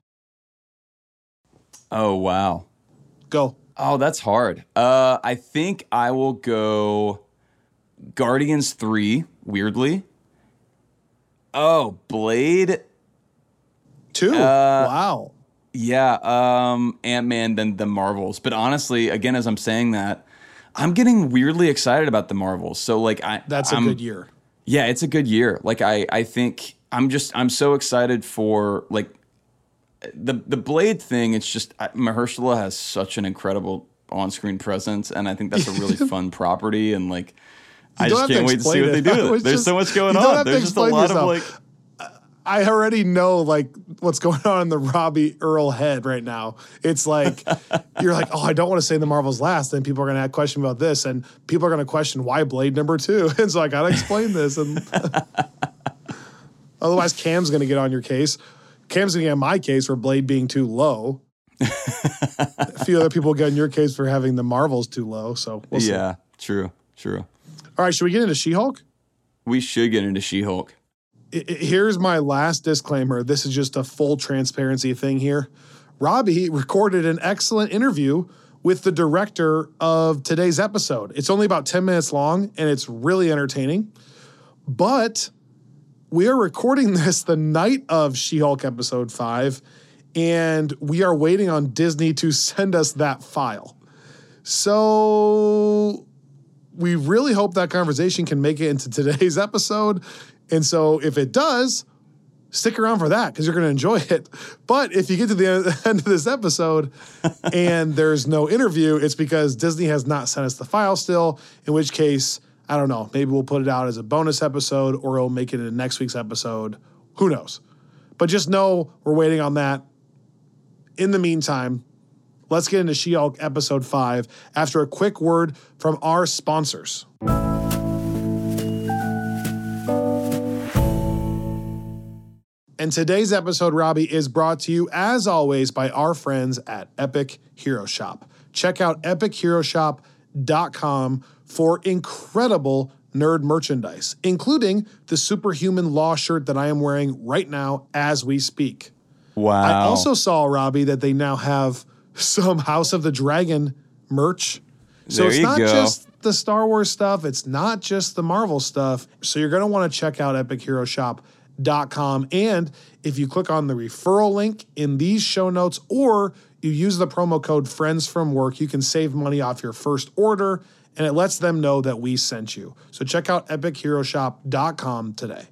Oh, wow. Go. Oh, that's hard. Uh, I think I will go Guardians three, weirdly. Oh, Blade. Two. Uh, wow. Yeah, um, Ant-Man, then the Marvels. But honestly, again, as I'm saying that, I'm getting weirdly excited about the Marvels. So, like, I that's a I'm, good year. Yeah, it's a good year. Like, I, I think I'm just I'm so excited for like the the Blade thing. It's just I, Mahershala has such an incredible on-screen presence, and I think that's a really fun property. And like, I just can't wait to see what they do with it. There's just, so much going on. There's just a lot yourself. of like. I already know like what's going on in the Robbie Earl head right now. It's like you're like, oh, I don't want to say the Marvels last. Then people are going to question about this, and people are going to question why Blade number two. And so I got to explain this. And otherwise, Cam's going to get on your case. Cam's going to get on my case for Blade being too low. A few other people get on your case for having the Marvels too low. So we'll see. Yeah, true, true. All right, should we get into She-Hulk? We should get into She-Hulk. Here's my last disclaimer. This is just a full transparency thing here. Robbie recorded an excellent interview with the director of today's episode. It's only about ten minutes long, and it's really entertaining. But we are recording this the night of She-Hulk episode five, and we are waiting on Disney to send us that file. So we really hope that conversation can make it into today's episode. And so if it does, stick around for that because you're going to enjoy it. But if you get to the end of this episode and there's no interview, it's because Disney has not sent us the file still, in which case, I don't know, maybe we'll put it out as a bonus episode or we'll make it in next week's episode. Who knows? But just know we're waiting on that. In the meantime, Let's get into She-Hulk episode five after a quick word from our sponsors. And today's episode, Robbie, is brought to you, as always, by our friends at Epic Hero Shop. Check out epic hero shop dot com for incredible nerd merchandise, including the Superhuman Law shirt that I am wearing right now as we speak. Wow. I also saw, Robbie, that they now have some House of the Dragon merch. So There it's you not go. just the Star Wars stuff. It's not just the Marvel stuff. So you're going to want to check out epic hero shop dot com. And if you click on the referral link in these show notes, or you use the promo code Friends from Work, you can save money off your first order, and it lets them know that we sent you. So check out epic hero shop dot com today.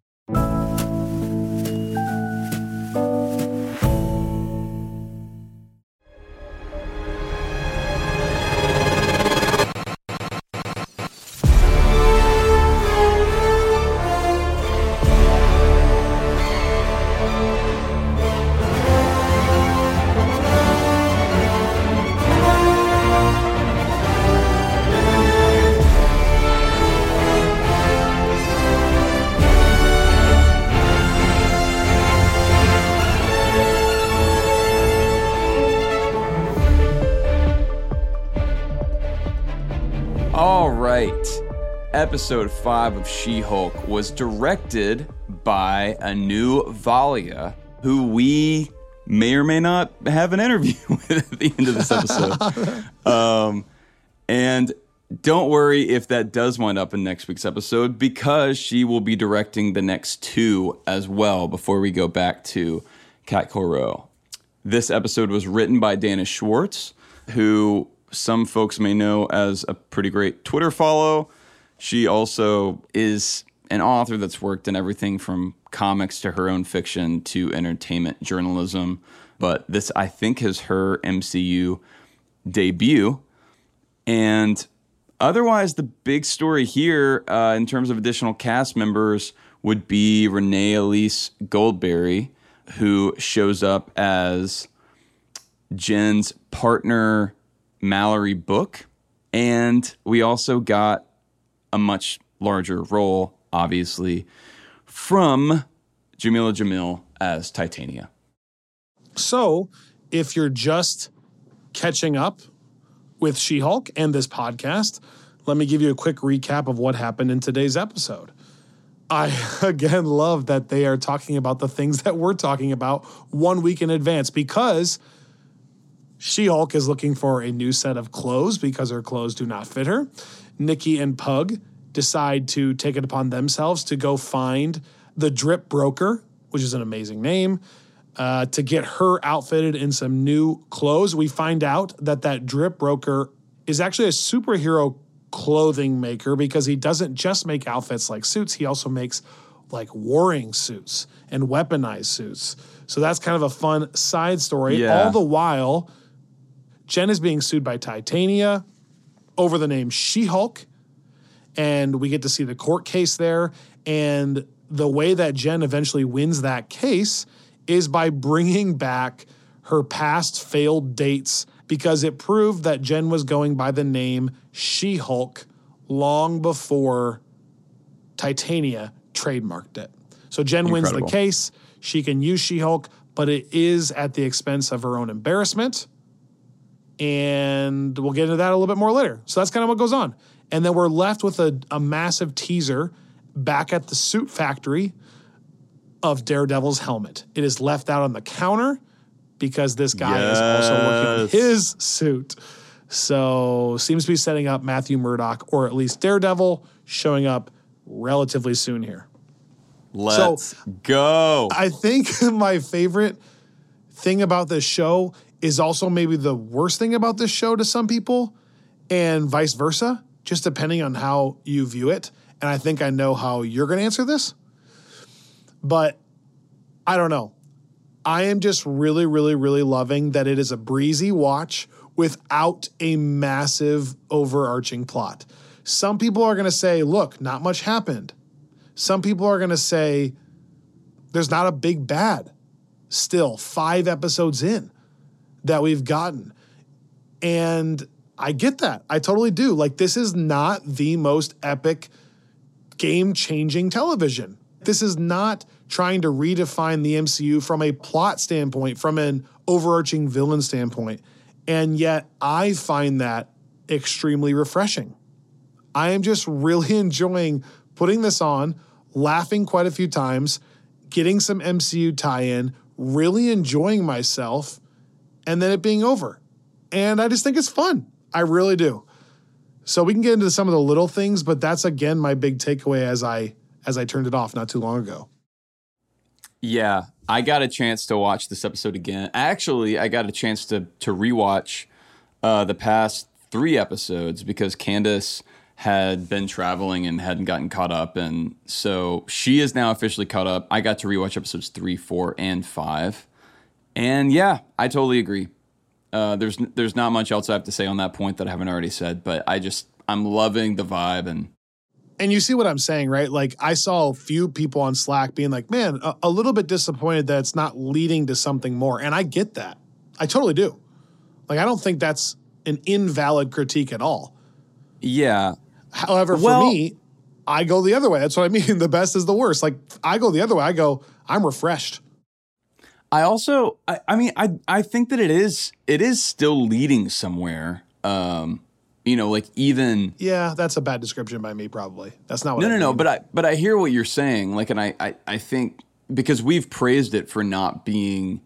All right. Episode five of She-Hulk was directed by Anu Valia, who we may or may not have an interview with at the end of this episode. um, and don't worry if that does wind up in next week's episode, because she will be directing the next two as well before we go back to Kat Coreau. This episode was written by Dana Schwartz, who some folks may know as a pretty great Twitter follow. She also is an author that's worked in everything from comics to her own fiction to entertainment journalism. But this, I think, is her M C U debut. And otherwise, the big story here, uh, in terms of additional cast members, would be Renee Elise Goldberry, who shows up as Jen's partner, Mallory Book. And we also got a much larger role, obviously, from Jamila Jamil as Titania. So, if you're just catching up with She-Hulk and this podcast, let me give you a quick recap of what happened in today's episode. I, again, love that they are talking about the things that we're talking about one week in advance, because She-Hulk is looking for a new set of clothes because her clothes do not fit her. Nikki and Pug decide to take it upon themselves to go find the Drip Broker, which is an amazing name, uh, to get her outfitted in some new clothes. We find out that that Drip Broker is actually a superhero clothing maker, because he doesn't just make outfits like suits. He also makes like warring suits and weaponized suits. So that's kind of a fun side story. Yeah. All the while, Jen is being sued by Titania over the name She-Hulk, and we get to see the court case there. And the way that Jen eventually wins that case is by bringing back her past failed dates, because it proved that Jen was going by the name She-Hulk long before Titania trademarked it. So Jen wins the Incredible. case. She can use She-Hulk, but it is at the expense of her own embarrassment. And we'll get into that a little bit more later. So that's kind of what goes on. And then we're left with a, a massive teaser back at the suit factory of Daredevil's helmet. It is left out on the counter because this guy is also working on Yes. his suit. So seems to be setting up Matthew Murdock, or at least Daredevil, showing up relatively soon here. Let's go. I think my favorite thing about this show is also maybe the worst thing about this show to some people, and vice versa, just depending on how you view it. And I think I know how you're going to answer this. But I don't know. I am just really, really, really loving that it is a breezy watch without a massive overarching plot. Some people are going to say, look, not much happened. Some people are going to say, there's not a big bad. Still, five episodes in that we've gotten. And I get that. I totally do. Like, this is not the most epic, game-changing television. This is not trying to redefine the M C U from a plot standpoint, from an overarching villain standpoint. And yet I find that extremely refreshing. I am just really enjoying putting this on, laughing quite a few times, getting some M C U tie-in, really enjoying myself, and then it being over. And I just think it's fun. I really do. So we can get into some of the little things, but that's, again, my big takeaway as I as I turned it off not too long ago. Yeah, I got a chance to watch this episode again. Actually, I got a chance to to rewatch uh, the past three episodes because Candace had been traveling and hadn't gotten caught up, and so she is now officially caught up. I got to rewatch episodes three, four, and five, and yeah, I totally agree. Uh, there's there's not much else I have to say on that point that I haven't already said, but I just I'm loving the vibe. and. And you see what I'm saying, right? Like, I saw a few people on Slack being like, man, a, a little bit disappointed that it's not leading to something more. And I get that. I totally do. Like, I don't think that's an invalid critique at all. Yeah. However, for well, me, I go the other way. That's what I mean. The best is the worst. Like, I go the other way. I go, I'm refreshed. I also, I, I mean, I I think that it is it is still leading somewhere. Um, you know, like even yeah, that's a bad description by me. Probably that's not what. No, I no, mean. no. But I but I hear what you're saying. Like, and I, I I think because we've praised it for not being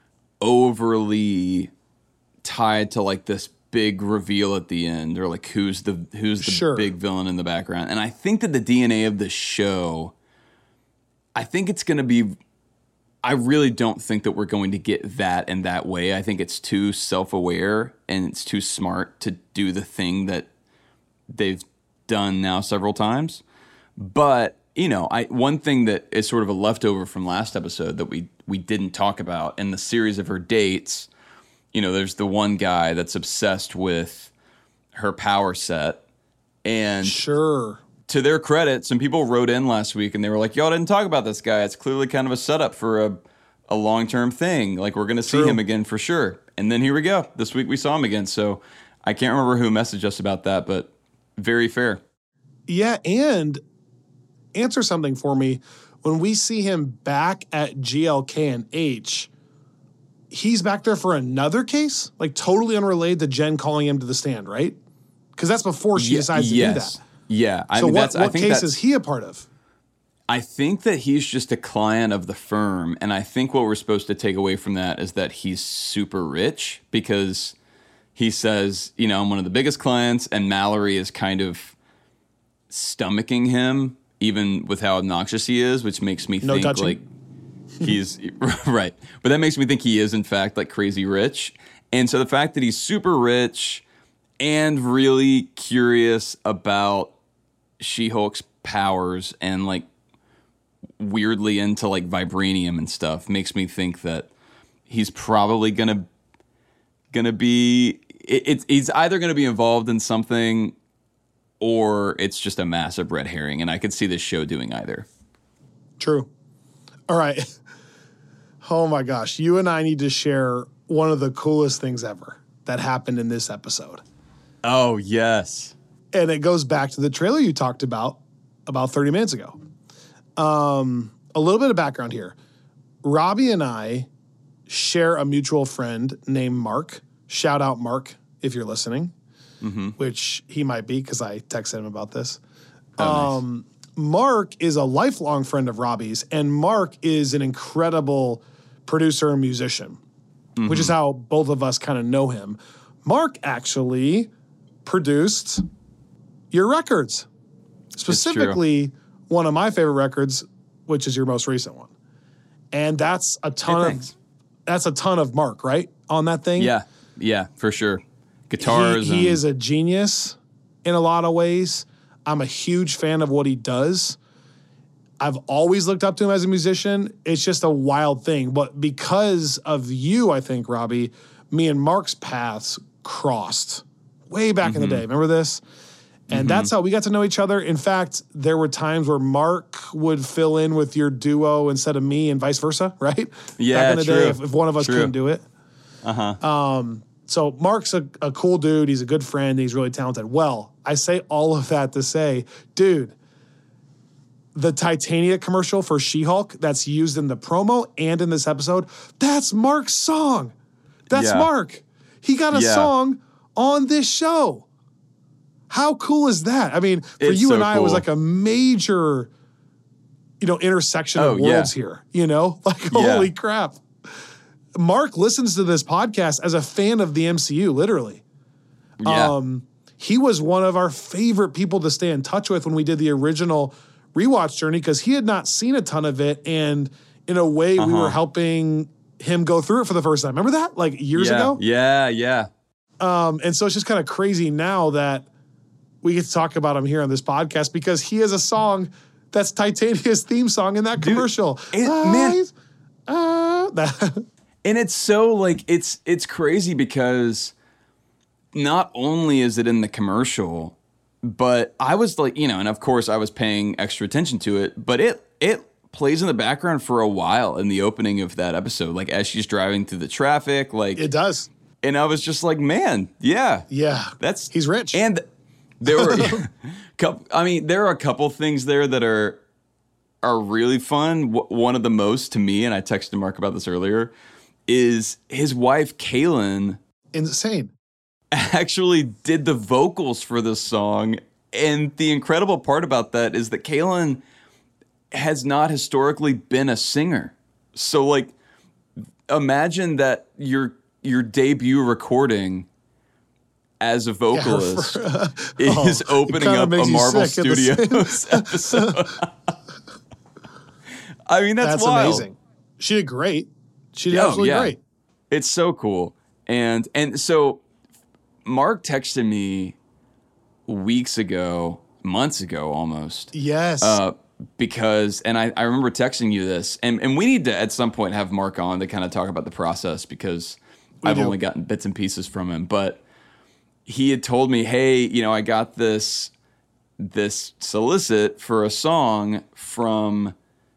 overly tied to like this big reveal at the end, or like who's the who's the sure. big villain in the background. And I think that the D N A of the show, I think it's going to be. I really don't think that we're going to get that in that way. I think it's too self-aware and it's too smart to do the thing that they've done now several times. But, you know, I one thing that is sort of a leftover from last episode that we we didn't talk about in the series of her dates, you know, there's the one guy that's obsessed with her power set. And sure. To their credit, some people wrote in last week and they were like, y'all didn't talk about this guy. It's clearly kind of a setup for a, a long-term thing. Like, we're going to see True. him again for sure. And then here we go. This week we saw him again. So I can't remember who messaged us about that, but very fair. Yeah, and answer something for me. When we see him back at G L K and H, he's back there for another case? Like, totally unrelated to Jen calling him to the stand, right? Because that's before she Ye- decides to yes. do that. Yeah. I so mean, what, that's, what I think case that's, is he a part of? I think that he's just a client of the firm. And I think what we're supposed to take away from that is that he's super rich because he says, you know, I'm one of the biggest clients, and Mallory is kind of stomaching him, even with how obnoxious he is, which makes me no think touching. like he's right. But that makes me think he is, in fact, like crazy rich. And so the fact that he's super rich and really curious about She-Hulk's powers and like weirdly into like vibranium and stuff makes me think that he's probably gonna gonna be it, it's he's either gonna be involved in something or it's just a massive red herring, and I could see this show doing either. True. All right. Oh my gosh, you and I need to share one of the coolest things ever that happened in this episode. Oh yes. And it goes back to the trailer you talked about about thirty minutes ago. Um, a little bit of background here. Robbie and I share a mutual friend named Mark. Shout out Mark if you're listening, mm-hmm. which he might be because I texted him about this. Oh, um, nice. Mark is a lifelong friend of Robbie's, and Mark is an incredible producer and musician, mm-hmm. which is how both of us kind of know him. Mark actually produced your records, specifically one of my favorite records, which is your most recent one. And that's a ton hey, of that's a ton of Mark, right? On that thing. Yeah, yeah, for sure. Guitars. He, he and- is a genius in a lot of ways. I'm a huge fan of what he does. I've always looked up to him as a musician. It's just a wild thing. But because of you, I think, Robbie, me and Mark's paths crossed way back mm-hmm. in the day. Remember this? And mm-hmm. that's how we got to know each other. In fact, there were times where Mark would fill in with your duo instead of me and vice versa, right? Yeah, back in the true. day, if, if one of us true. couldn't do it. Uh-huh. Um, So Mark's a, a cool dude. He's a good friend. He's really talented. Well, I say all of that to say, dude, the Titania commercial for She-Hulk that's used in the promo and in this episode, that's Mark's song. That's Yeah. Mark. He got a Yeah. song on this show. How cool is that? I mean, for It's you so and I, it was cool. like a major, you know, intersection Oh, of yeah. worlds here. You know, like, Yeah. holy crap. Mark listens to this podcast as a fan of the M C U, literally. Yeah. Um, he was one of our favorite people to stay in touch with when we did the original rewatch journey because he had not seen a ton of it. And in a way, we were helping him go through it for the first time. Remember that? Like years yeah. ago? Yeah, yeah. Um, and so it's just kind of crazy now that we get to talk about him here on this podcast because he has a song that's Titania's theme song in that commercial. it- man- Eyes, uh, that, And it's so like it's it's crazy because not only is it in the commercial, but I was like, you know, and of course I was paying extra attention to it, but it it plays in the background for a while in the opening of that episode, like as she's driving through the traffic, like it does. and I was just like, man, yeah. Yeah. That's He's rich. And there were couple, I mean, there are a couple things there that are are really fun. W- one of the most to me, and I texted Mark about this earlier, is his wife Kaylin Insane. actually did the vocals for this song. And the incredible part about that is that Kaylin has not historically been a singer. So like imagine that your your debut recording as a vocalist uh, is oh, opening kinda up a makes you Marvel sick at the same Studios episode. I mean, that's, That's wild. amazing. She did great. She did Oh, absolutely yeah. great. It's so cool. And and so Mark texted me weeks ago, months ago almost. Yes. Uh, because, and I, I remember texting you this, and, and we need to at some point have Mark on to kind of talk about the process because We I've do. only gotten bits and pieces from him. But he had told me, hey, you know, I got this this solicit for a song from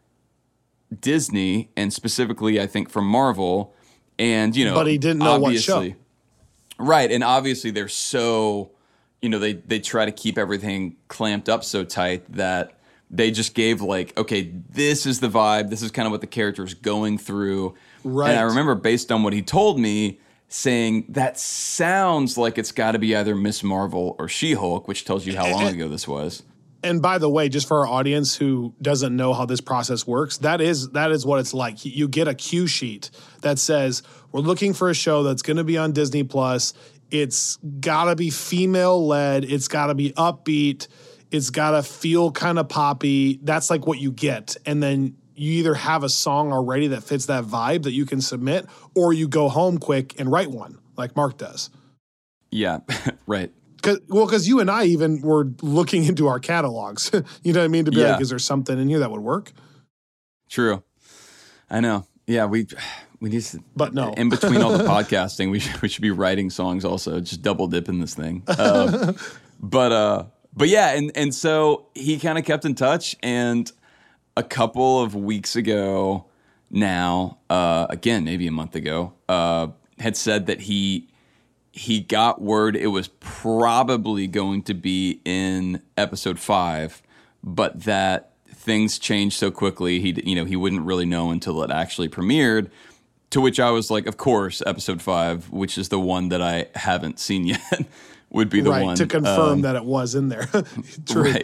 Disney, and specifically, I think from Marvel, and you know, But he didn't know what obviously, show. right? And obviously, they're so, you know, they they try to keep everything clamped up so tight that they just gave like, okay, this is the vibe, this is kind of what the character is going through, Right. And I remember, based on what he told me, saying that sounds like it's got to be either Miss Marvel or She-Hulk, which tells you how long ago this was. And by the way, just for our audience who doesn't know how this process works, that is that is what it's like. You get a cue sheet that says, we're looking for a show that's going to be on Disney Plus. It's got to be female led. It's got to be upbeat. It's got to feel kind of poppy. That's like what you get. And then you either have a song already that fits that vibe that you can submit, or you go home quick and write one like Mark does. Yeah, right. Cause, well, because you and I even were looking into our catalogs, you know what I mean? To be Yeah. like, is there something in here that would work? True. I know. Yeah, we we need to. But no. In between all the podcasting, we should, we should be writing songs also. Just double dipping this thing. Um, but uh, but yeah, and and so he kind of kept in touch, and a couple of weeks ago, now uh, again maybe a month ago, uh, had said that he. He got word it was probably going to be in episode five, but that things changed so quickly. He, you know, he wouldn't really know until it actually premiered. To which I was like, of course, episode five, which is the one that I haven't seen yet, would be the right, one to confirm um, that it was in there. True. right.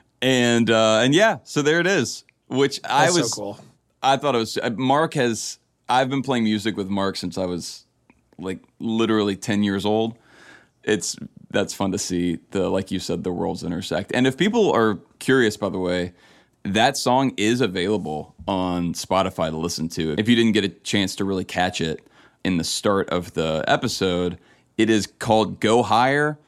And uh, and yeah, so there it is. Which I That's was, so cool. I thought it was. Mark has. I've been playing music with Mark since I was like literally ten years old. It's that's fun to see the, like you said, the worlds intersect. And if people are curious, by the way, that song is available on Spotify to listen to. If you didn't get a chance to really catch it in the start of the episode, it is called Go Higher,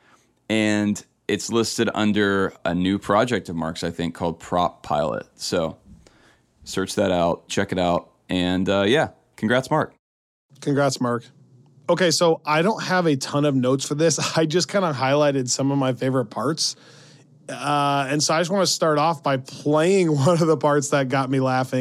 and it's listed under a new project of Mark's, I think, called Prop Pilot. So search that out, check it out, and uh, yeah, congrats, Mark. Congrats, Mark. Okay, so I don't have a ton of notes for this. I just kind of highlighted some of my favorite parts. Uh, and so I just want to start off by playing one of the parts that got me laughing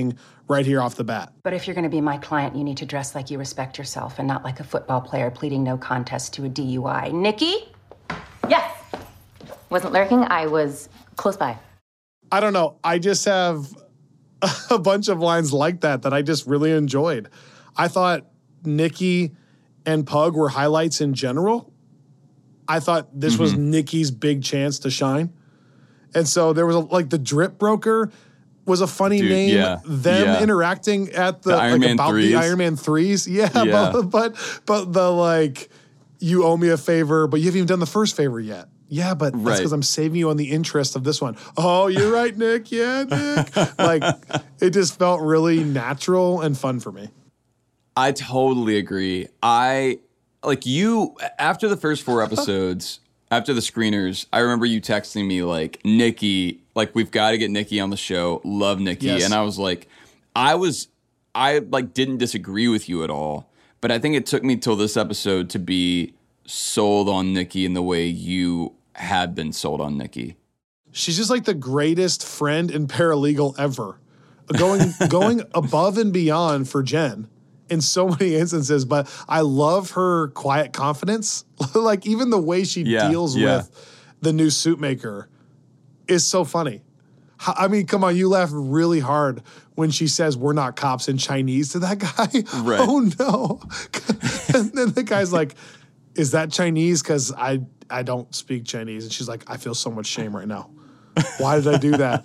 right here off the bat. But if you're going to be my client, you need to dress like you respect yourself and not like a football player pleading no contest to a D U I. Nikki? Yes. Wasn't lurking. I was close by. I don't know. I just have a bunch of lines like that that I just really enjoyed. I thought Nikki and Pug were highlights in general. I thought this mm-hmm. was Nikki's big chance to shine. And so there was a, like the drip broker was a funny Dude, name. Yeah, Them yeah. interacting at the, the Iron like Man about threes. the Iron Man threes. Yeah, yeah. But, but but the like, you owe me a favor, but you haven't even done the first favor yet. Yeah, but that's because right. I'm saving you on the interest of this one. Oh, you're right, Nick. Yeah, Nick. Like, it just felt really natural and fun for me. I totally agree. I, like you, after the first four episodes, after the screeners, I remember you texting me like, Nikki, like, we've got to get Nikki on the show. Love Nikki. Yes. And I was like, I was, I like didn't disagree with you at all. But I think it took me till this episode to be sold on Nikki in the way you had been sold on Nikki. She's just like the greatest friend and paralegal ever. Going going above and beyond for Jen in so many instances, but I love her quiet confidence. Like even the way she yeah, deals yeah. with the new suit maker is so funny. I mean, come on, you laughed really hard when she says we're not cops in Chinese to that guy. Right. Oh no. And then the guy's like, is that Chinese? Because I I don't speak Chinese. And she's like, I feel so much shame right now. Why did I do that?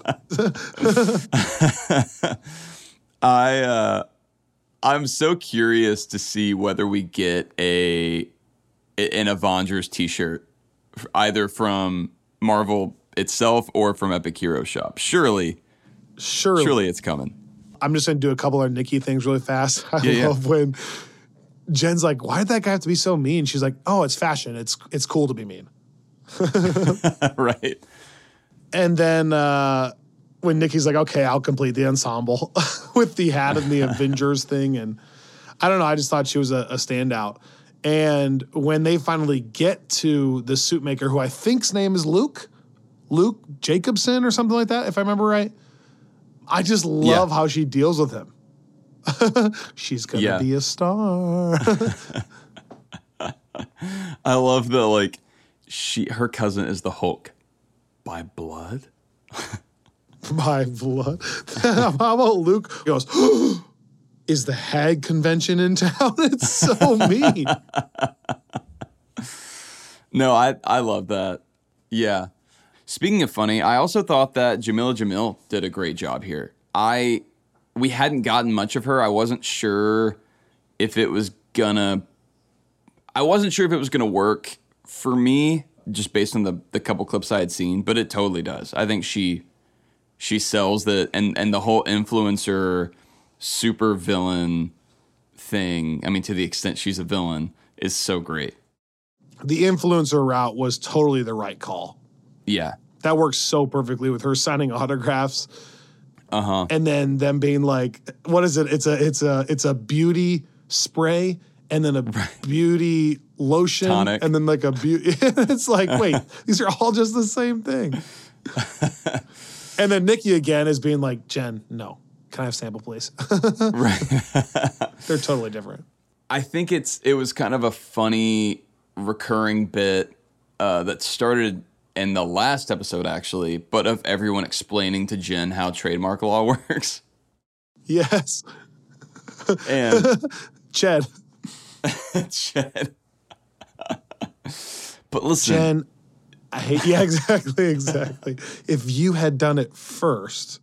I uh, I'm so curious to see whether we get a an Avengers t-shirt, either from Marvel itself or from Epic Hero Shop. Surely, Surely. surely it's coming. I'm just going to do a couple of Nikki things really fast. I Yeah, love yeah. when Jen's like, why did that guy have to be so mean? She's like, oh, it's fashion. It's it's cool to be mean. Right. And then uh, when Nikki's like, okay, I'll complete the ensemble with the hat and the Avengers thing. And I don't know, I just thought she was a, a standout. And when they finally get to the suit maker, who I think's name is Luke, Luke Jacobson or something like that, if I remember right, I just love Yeah. how she deals with him. She's gonna Yeah. be a star. I love the like she her cousin is the Hulk by blood. By blood. How about Luke goes, is the Hag convention in town? It's so mean. No, I I love that. Yeah. Speaking of funny, I also thought that Jamila Jamil did a great job here. I we hadn't gotten much of her. I wasn't sure if it was gonna I wasn't sure if it was gonna work for me, just based on the, the couple clips I had seen, but it totally does. I think she she sells the and, and the whole influencer super villain thing, I mean, to the extent she's a villain, is so great. The influencer route was totally the right call. Yeah. That works so perfectly with her signing autographs. Uh-huh. And then them being like, what is it? It's a it's a it's a beauty spray and then a beauty lotion Tonic. and then like a beauty. It's like, wait, these are all just the same thing. And then Nikki again is being like, Jen, no. Can I have sample, please? Right. They're totally different. I think it's it was kind of a funny recurring bit uh, that started in the last episode, actually, but of everyone explaining to Jen how trademark law works. Yes. And Ched. Ched. But listen. Jen, I hate, yeah, exactly, exactly. If you had done it first.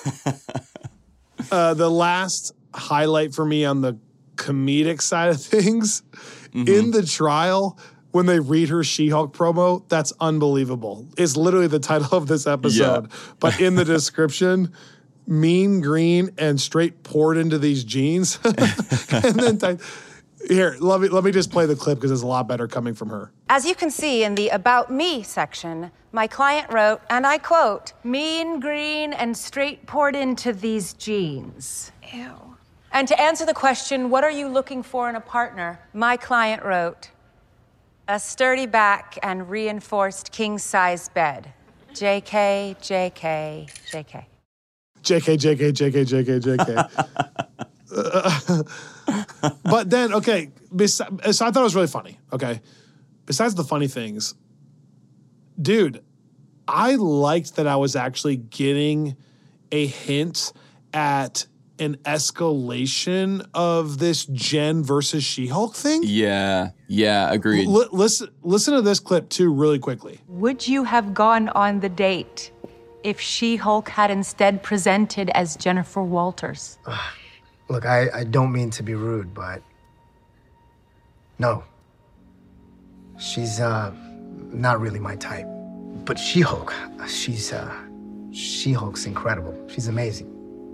uh, the last highlight for me on the comedic side of things, mm-hmm. in the trial, when they read her She-Hulk promo, that's unbelievable. It's literally the title of this episode. Yeah. But in the description, mean green and straight poured into these jeans. And then type, here, let me, let me just play the clip because there's a lot better coming from her. As you can see in the About Me section, my client wrote, and I quote, mean green and straight poured into these jeans. Ew. And to answer the question, what are you looking for in a partner? My client wrote, a sturdy back and reinforced king-size bed. J K, J K, J K. J K, J K, J K, J K, J K. uh, but then, okay, bes- so I thought it was really funny, okay? Besides the funny things, dude, I liked that I was actually getting a hint at an escalation of this Jen versus She-Hulk thing. Yeah, yeah, agreed. L- listen, listen to this clip too, really quickly. Would you have gone on the date if She-Hulk had instead presented as Jennifer Walters? Look, I, I don't mean to be rude, but no. She's uh not really my type. But She-Hulk, she's uh She-Hulk's incredible. She's amazing.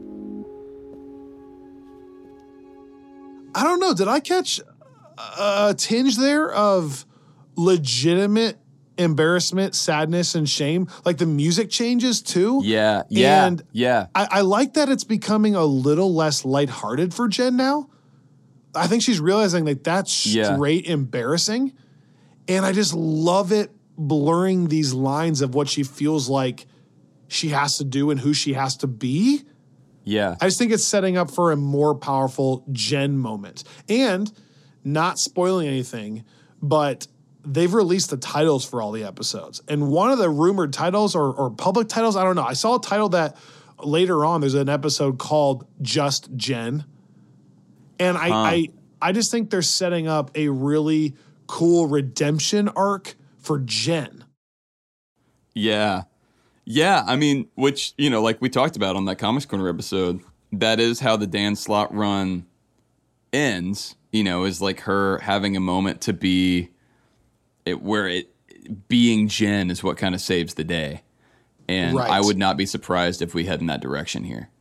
I don't know. Did I catch a tinge there of legitimate embarrassment, sadness, and shame? Like the music changes too. Yeah, yeah, and yeah. I, I like that it's becoming a little less lighthearted for Jen now. I think she's realizing that that's straight yeah. embarrassing. And I just love it blurring these lines of what she feels like she has to do and who she has to be. Yeah. I just think it's setting up for a more powerful Jen moment. And not spoiling anything, but they've released the titles for all the episodes. And one of the rumored titles or, or public titles, I don't know. I saw a title that later on there's an episode called Just Jen. And I, huh. I, I just think they're setting up a really cool redemption arc for Jen. Yeah. Yeah, I mean, which, you know, like we talked about on that Comics Corner episode, that is how the Dan Slott run ends, you know, is like her having a moment to be, it where it, being Jen is what kind of saves the day. And right. I would not be surprised if we head in that direction here.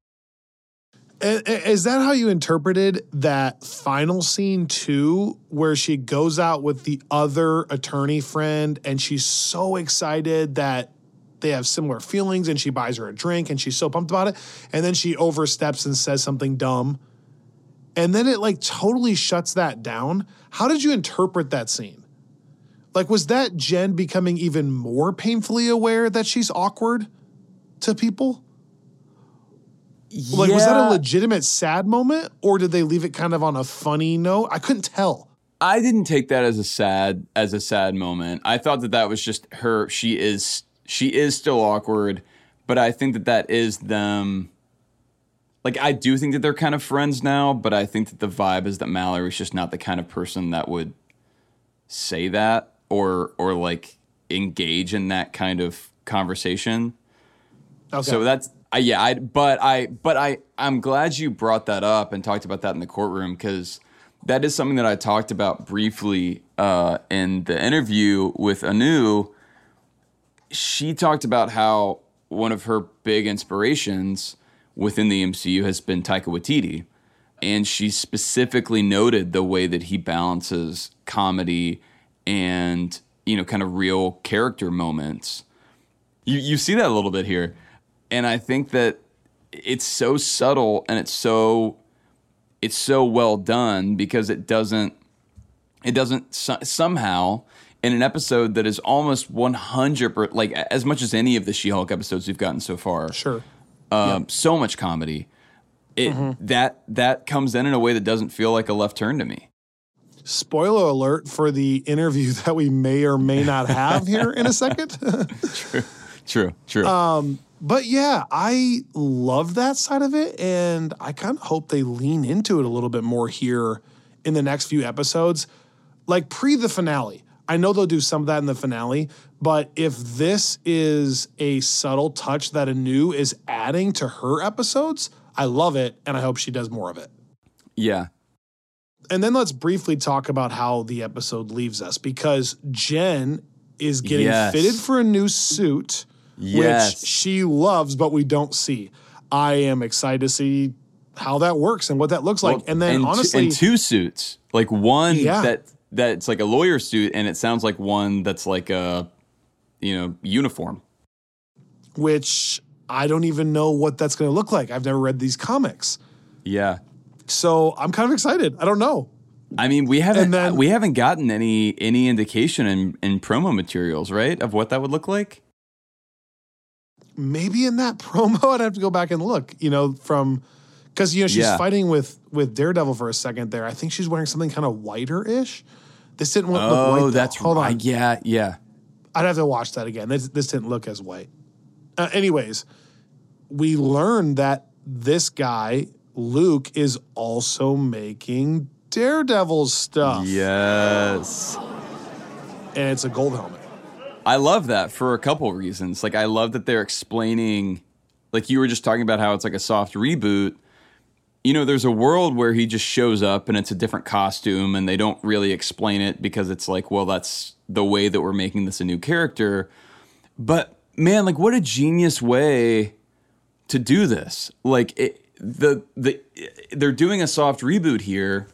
Is that how you interpreted that final scene too, where she goes out with the other attorney friend and she's so excited that they have similar feelings and she buys her a drink and she's so pumped about it. And then she oversteps and says something dumb. And then it like totally shuts that down. How did you interpret that scene? Like, was that Jen becoming even more painfully aware that she's awkward to people? Like, yeah. Was that a legitimate sad moment or did they leave it kind of on a funny note? I couldn't tell. I didn't take that as a sad, as a sad moment. I thought that that was just her. She is She is still awkward, but I think that that is them. Like, I do think that they're kind of friends now, but I think that the vibe is that Mallory's just not the kind of person that would say that or or like engage in that kind of conversation. Okay. So that's I, yeah. I but I but I I'm glad you brought that up and talked about that in the courtroom because that is something that I talked about briefly uh, in the interview with Anu. She talked about how one of her big inspirations within the M C U has been Taika Waititi. And she specifically noted the way that he balances comedy and, you know, kind of real character moments. You you see that a little bit here. And I think that it's so subtle and it's so it's so well done because it doesn't it doesn't so- somehow in an episode that is almost one hundred percent, like as much as any of the She-Hulk episodes we've gotten so far. Sure. Um, yep. So much comedy. It mm-hmm. that that comes in in a way that doesn't feel like a left turn to me. Spoiler alert for the interview that we may or may not have here in a second. True, true, true. Um, but yeah, I love that side of it, and I kind of hope they lean into it a little bit more here in the next few episodes, like pre the finale. I know they'll do some of that in the finale, but if this is a subtle touch that Anu is adding to her episodes, I love it, and I hope she does more of it. Yeah. And then let's briefly talk about how the episode leaves us, because Jen is getting yes. fitted for a new suit, yes. which she loves, but we don't see. I am excited to see how that works and what that looks like. Well, and then and honestly... T- and two suits. Like one yeah. that... that's like a lawyer suit, and it sounds like one that's like a, you know, uniform. Which I don't even know what that's going to look like. I've never read these comics. Yeah. So I'm kind of excited. I don't know. I mean, we haven't then, we haven't gotten any any indication in, in promo materials, right, of what that would look like? maybe in that promo, I'd have to go back and look, you know, from, because, you know, she's Yeah. fighting with, with Daredevil for a second there. I think she's wearing something kind of whiter-ish. This didn't look Oh, white. though. that's Hold right. on. Yeah, yeah. I'd have to watch that again. This, this didn't look as white. Uh, anyways, we learned that this guy, Luke, is also making Daredevil stuff. Yes. And it's a gold helmet. I love that for a couple reasons. Like, I love that they're explaining, like you were just talking about how it's like a soft reboot. You know, there's a world where he just shows up and it's a different costume and they don't really explain it because it's like, well, that's the way that we're making this a new character. But man, like, what a genius way to do this. Like, it, the the they're doing a soft reboot here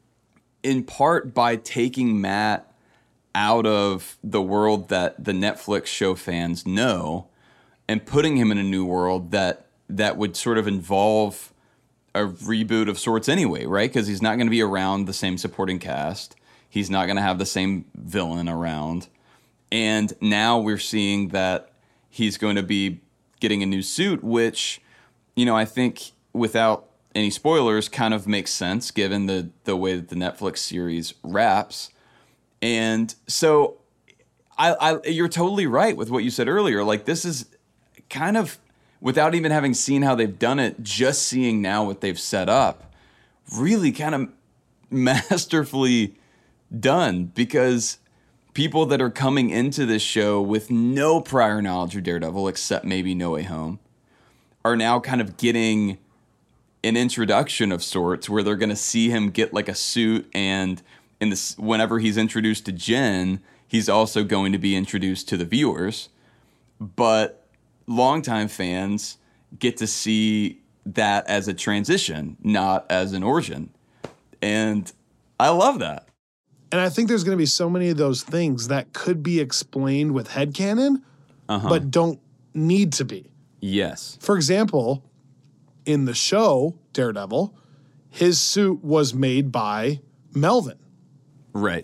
in part by taking Matt out of the world that the Netflix show fans know and putting him in a new world that that would sort of involve a reboot of sorts anyway, right? Because he's not going to be around the same supporting cast. He's not going to have the same villain around. And now we're seeing that he's going to be getting a new suit, which, you know, I think without any spoilers kind of makes sense given the, the way that the Netflix series wraps. And so I, I you're totally right with what you said earlier. Like, this is kind of, without even having seen how they've done it, just seeing now what they've set up, really kind of masterfully done, because people that are coming into this show with no prior knowledge of Daredevil, except maybe No Way Home, are now kind of getting an introduction of sorts where they're going to see him get like a suit, and in this, whenever he's introduced to Jen, he's also going to be introduced to the viewers. But longtime fans get to see that as a transition, not as an origin. And I love that. And I think there's going to be so many of those things that could be explained with headcanon, Uh-huh. but don't need to be. Yes. For example, in the show, Daredevil, his suit was made by Melvin. Right.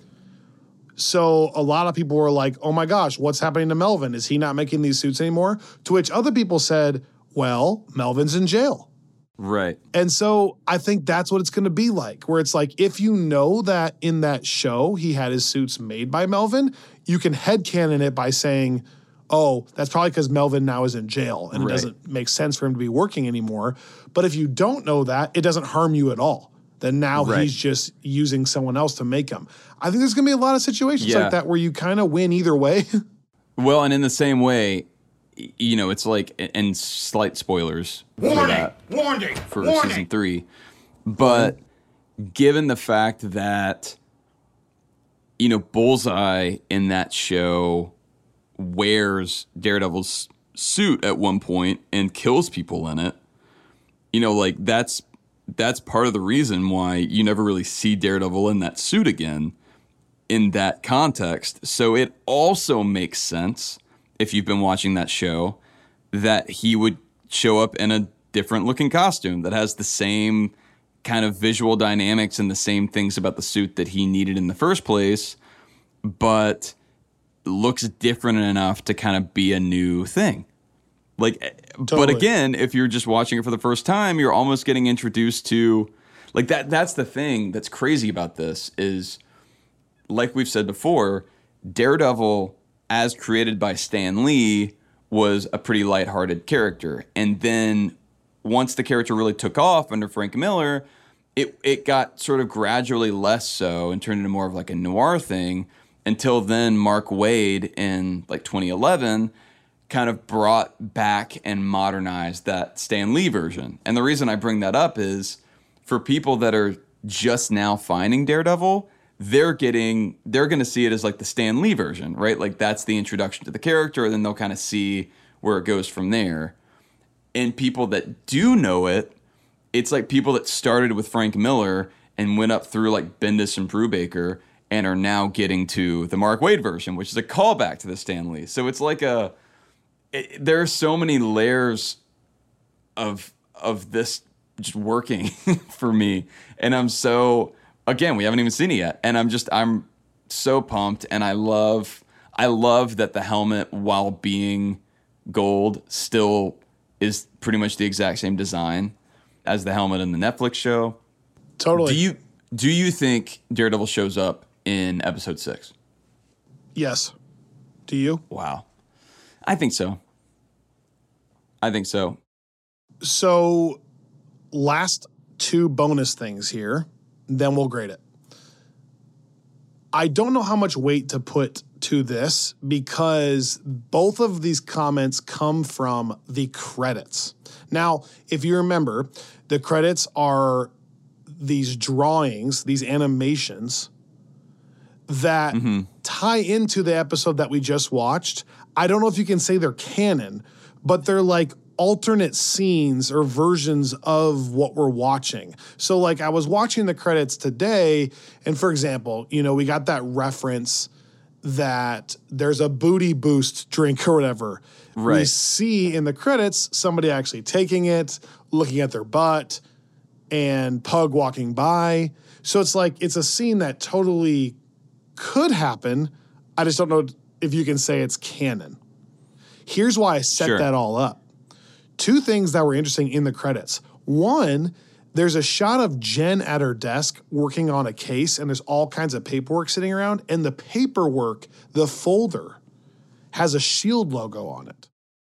So a lot of people were like, oh my gosh, what's happening to Melvin? Is he not making these suits anymore? To which other people said, well, Melvin's in jail. Right. And so I think that's what it's going to be like, where it's like, if you know that in that show he had his suits made by Melvin, you can headcanon it by saying, oh, that's probably because Melvin now is in jail and Right. it doesn't make sense for him to be working anymore. But if you don't know that, it doesn't harm you at all. Then now Right. he's just using someone else to make him. I think there's going to be a lot of situations Yeah. like that where you kind of win either way. Well, and in the same way, y- you know, it's like, and slight spoilers for Warning! that Warning! for Warning! season three. But given the fact that, you know, Bullseye in that show wears Daredevil's suit at one point and kills people in it, you know, like that's that's part of the reason why you never really see Daredevil in that suit again in that context. So it also makes sense, if you've been watching that show, that he would show up in a different looking costume that has the same kind of visual dynamics and the same things about the suit that he needed in the first place, but looks different enough to kind of be a new thing. Like, Totally. but again, if you're just watching it for the first time, you're almost getting introduced to, like, that. That's the thing that's crazy about this is, like we've said before, Daredevil, as created by Stan Lee, was a pretty lighthearted character. And then once the character really took off under Frank Miller, it it got sort of gradually less so and turned into more of like a noir thing, until then Mark Waid in like twenty eleven kind of brought back and modernized that Stan Lee version. And the reason I bring that up is, for people that are just now finding Daredevil, they're getting, they're going to see it as like the Stan Lee version, right? Like that's the introduction to the character, and then they'll kind of see where it goes from there. And people that do know it, it's like people that started with Frank Miller and went up through like Bendis and Brubaker and are now getting to the Mark Waid version, which is a callback to the Stan Lee. So it's like a, it, there are so many layers of of this just working for me, and I'm so, again, we haven't even seen it yet, and I'm just I'm so pumped, and I love I love that the helmet, while being gold still is pretty much the exact same design as the helmet in the Netflix show. Totally. Do you do you think Daredevil shows up in episode six? Yes. Do you? Wow. I think so. I think so. So, last two bonus things here, then we'll grade it. I don't know how much weight to put to this because both of these comments come from the credits. Now, if you remember, the credits are these drawings, these animations that mm-hmm. tie into the episode that we just watched. I don't know if you can say they're canon, but they're like alternate scenes or versions of what we're watching. So like I was watching the credits today, and for example, you know, we got that reference that there's a booty boost drink or whatever. Right. We see in the credits somebody actually taking it, looking at their butt, and Pug walking by. So it's like it's a scene that totally could happen. I just don't know if you can say it's canon. Here's why I set Sure. that all up. Two things that were interesting in the credits. One, there's a shot of Jen at her desk working on a case, and there's all kinds of paperwork sitting around, and the paperwork, the folder, has a SHIELD logo on it.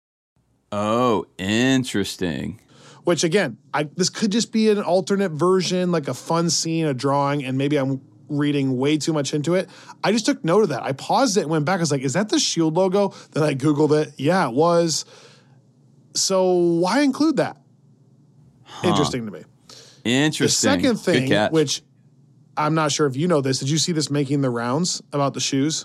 Oh, interesting. Which again, I, this could just be an alternate version, like a fun scene, a drawing, and maybe I'm reading way too much into it. I just took note of that. I paused it and went back. I was like, is that the SHIELD logo? Then I Googled it. Yeah, it was. So why include that? Huh. Interesting to me. Interesting. The second thing, Good catch. which I'm not sure if you know this, did you see this making the rounds about the shoes?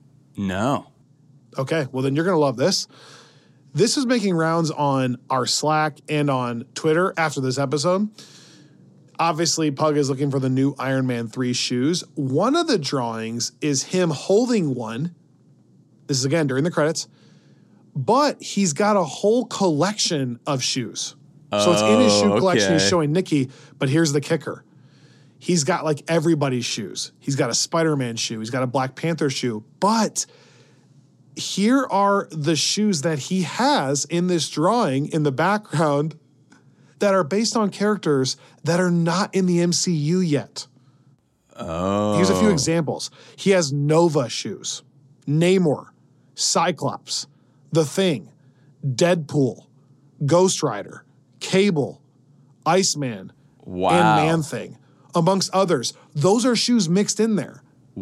No. Okay, well then you're going to love this. This is making rounds on our Slack and on Twitter after this episode. Obviously, Pug is looking for the new Iron Man three shoes. One of the drawings is him holding one. This is again during the credits. But he's got a whole collection of shoes. So it's in his shoe Oh, collection. He's okay. showing Nikki, but here's the kicker. He's got like everybody's shoes. He's got a Spider-Man shoe. He's got a Black Panther shoe. But here are the shoes that he has in this drawing in the background that are based on characters that are not in the M C U yet. Oh. Here's a few examples. He has Nova shoes, Namor, Cyclops, The Thing, Deadpool, Ghost Rider, Cable, Iceman, Wow. and Man-Thing, amongst others. Those are shoes mixed in there.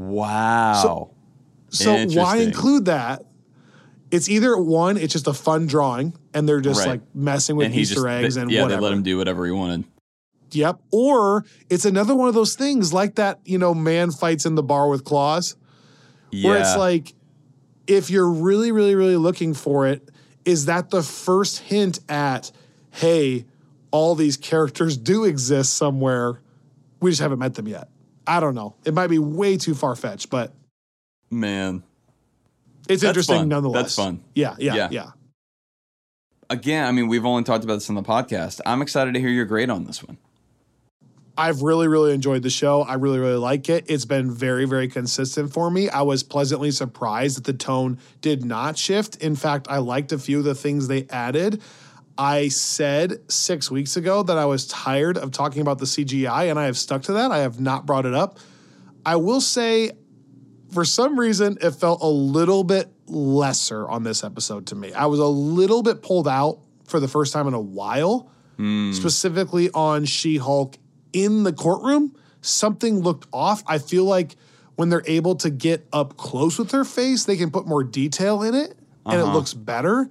Wow. So why Interesting. include that? It's either one, it's just a fun drawing, and they're just Right. like messing with And he Easter just, eggs they- and yeah, whatever. they let him do whatever he wanted. Yep. Or it's another one of those things like that, you know, man fights in the bar with claws. Yeah. Where it's like, if you're really, really, really looking for it, is that the first hint at, hey, all these characters do exist somewhere. We just haven't met them yet. I don't know. It might be way too far-fetched, but Man. it's That's interesting fun. nonetheless. That's fun. Yeah, yeah, Yeah. yeah. Again, I mean, we've only talked about this on the podcast. I'm excited to hear your grade on this one. I've really, really enjoyed the show. I really, really like it. It's been very, very consistent for me. I was pleasantly surprised that the tone did not shift. In fact, I liked a few of the things they added. I said six weeks ago that I was tired of talking about the C G I, and I have stuck to that. I have not brought it up. I will say, for some reason, it felt a little bit lesser on this episode to me. I was a little bit pulled out for the first time in a while, Mm. specifically on She-Hulk in the courtroom. Something looked off. I feel like when they're able to get up close with her face, they can put more detail in it, and Uh-huh. it looks better.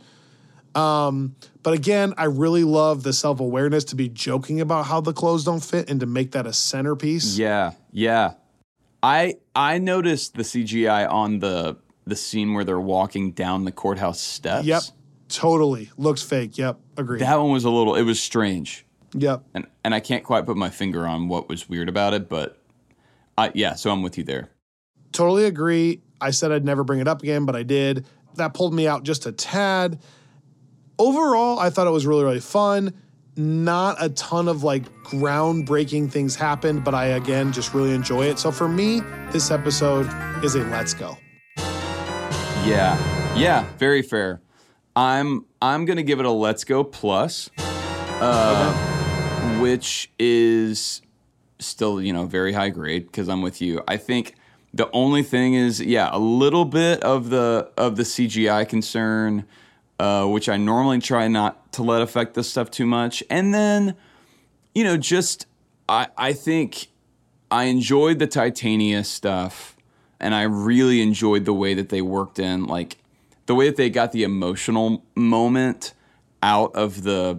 Um, but again, I really love the self-awareness to be joking about how the clothes don't fit and to make that a centerpiece. Yeah, yeah. I I noticed the C G I on the the scene where they're walking down the courthouse steps. Yep, totally. Looks fake. Yep, agreed. That one was a little, it was strange. Yep. And and I can't quite put my finger on what was weird about it, but I, yeah, so I'm with you there. Totally agree. I said I'd never bring it up again, but I did. That pulled me out just a tad. Overall, I thought it was really, really fun. Not a ton of like groundbreaking things happened, but I, again, just really enjoy it. So for me, this episode is a let's go. Yeah, yeah, very fair. I'm I'm gonna give it a Let's Go plus, uh, which is still, you know, very high grade because I'm with you. I think the only thing is, yeah, a little bit of the of the C G I concern, uh, which I normally try not to let affect this stuff too much. And then, you know, just I I think I enjoyed the Titania stuff, and I really enjoyed the way that they worked in, like, the way that they got the emotional moment out of the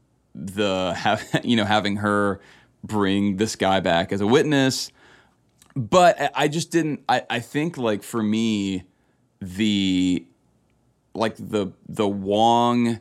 the you know, having her bring this guy back as a witness. But I just didn't, I, I think, like, for me, the, like, the, the Wong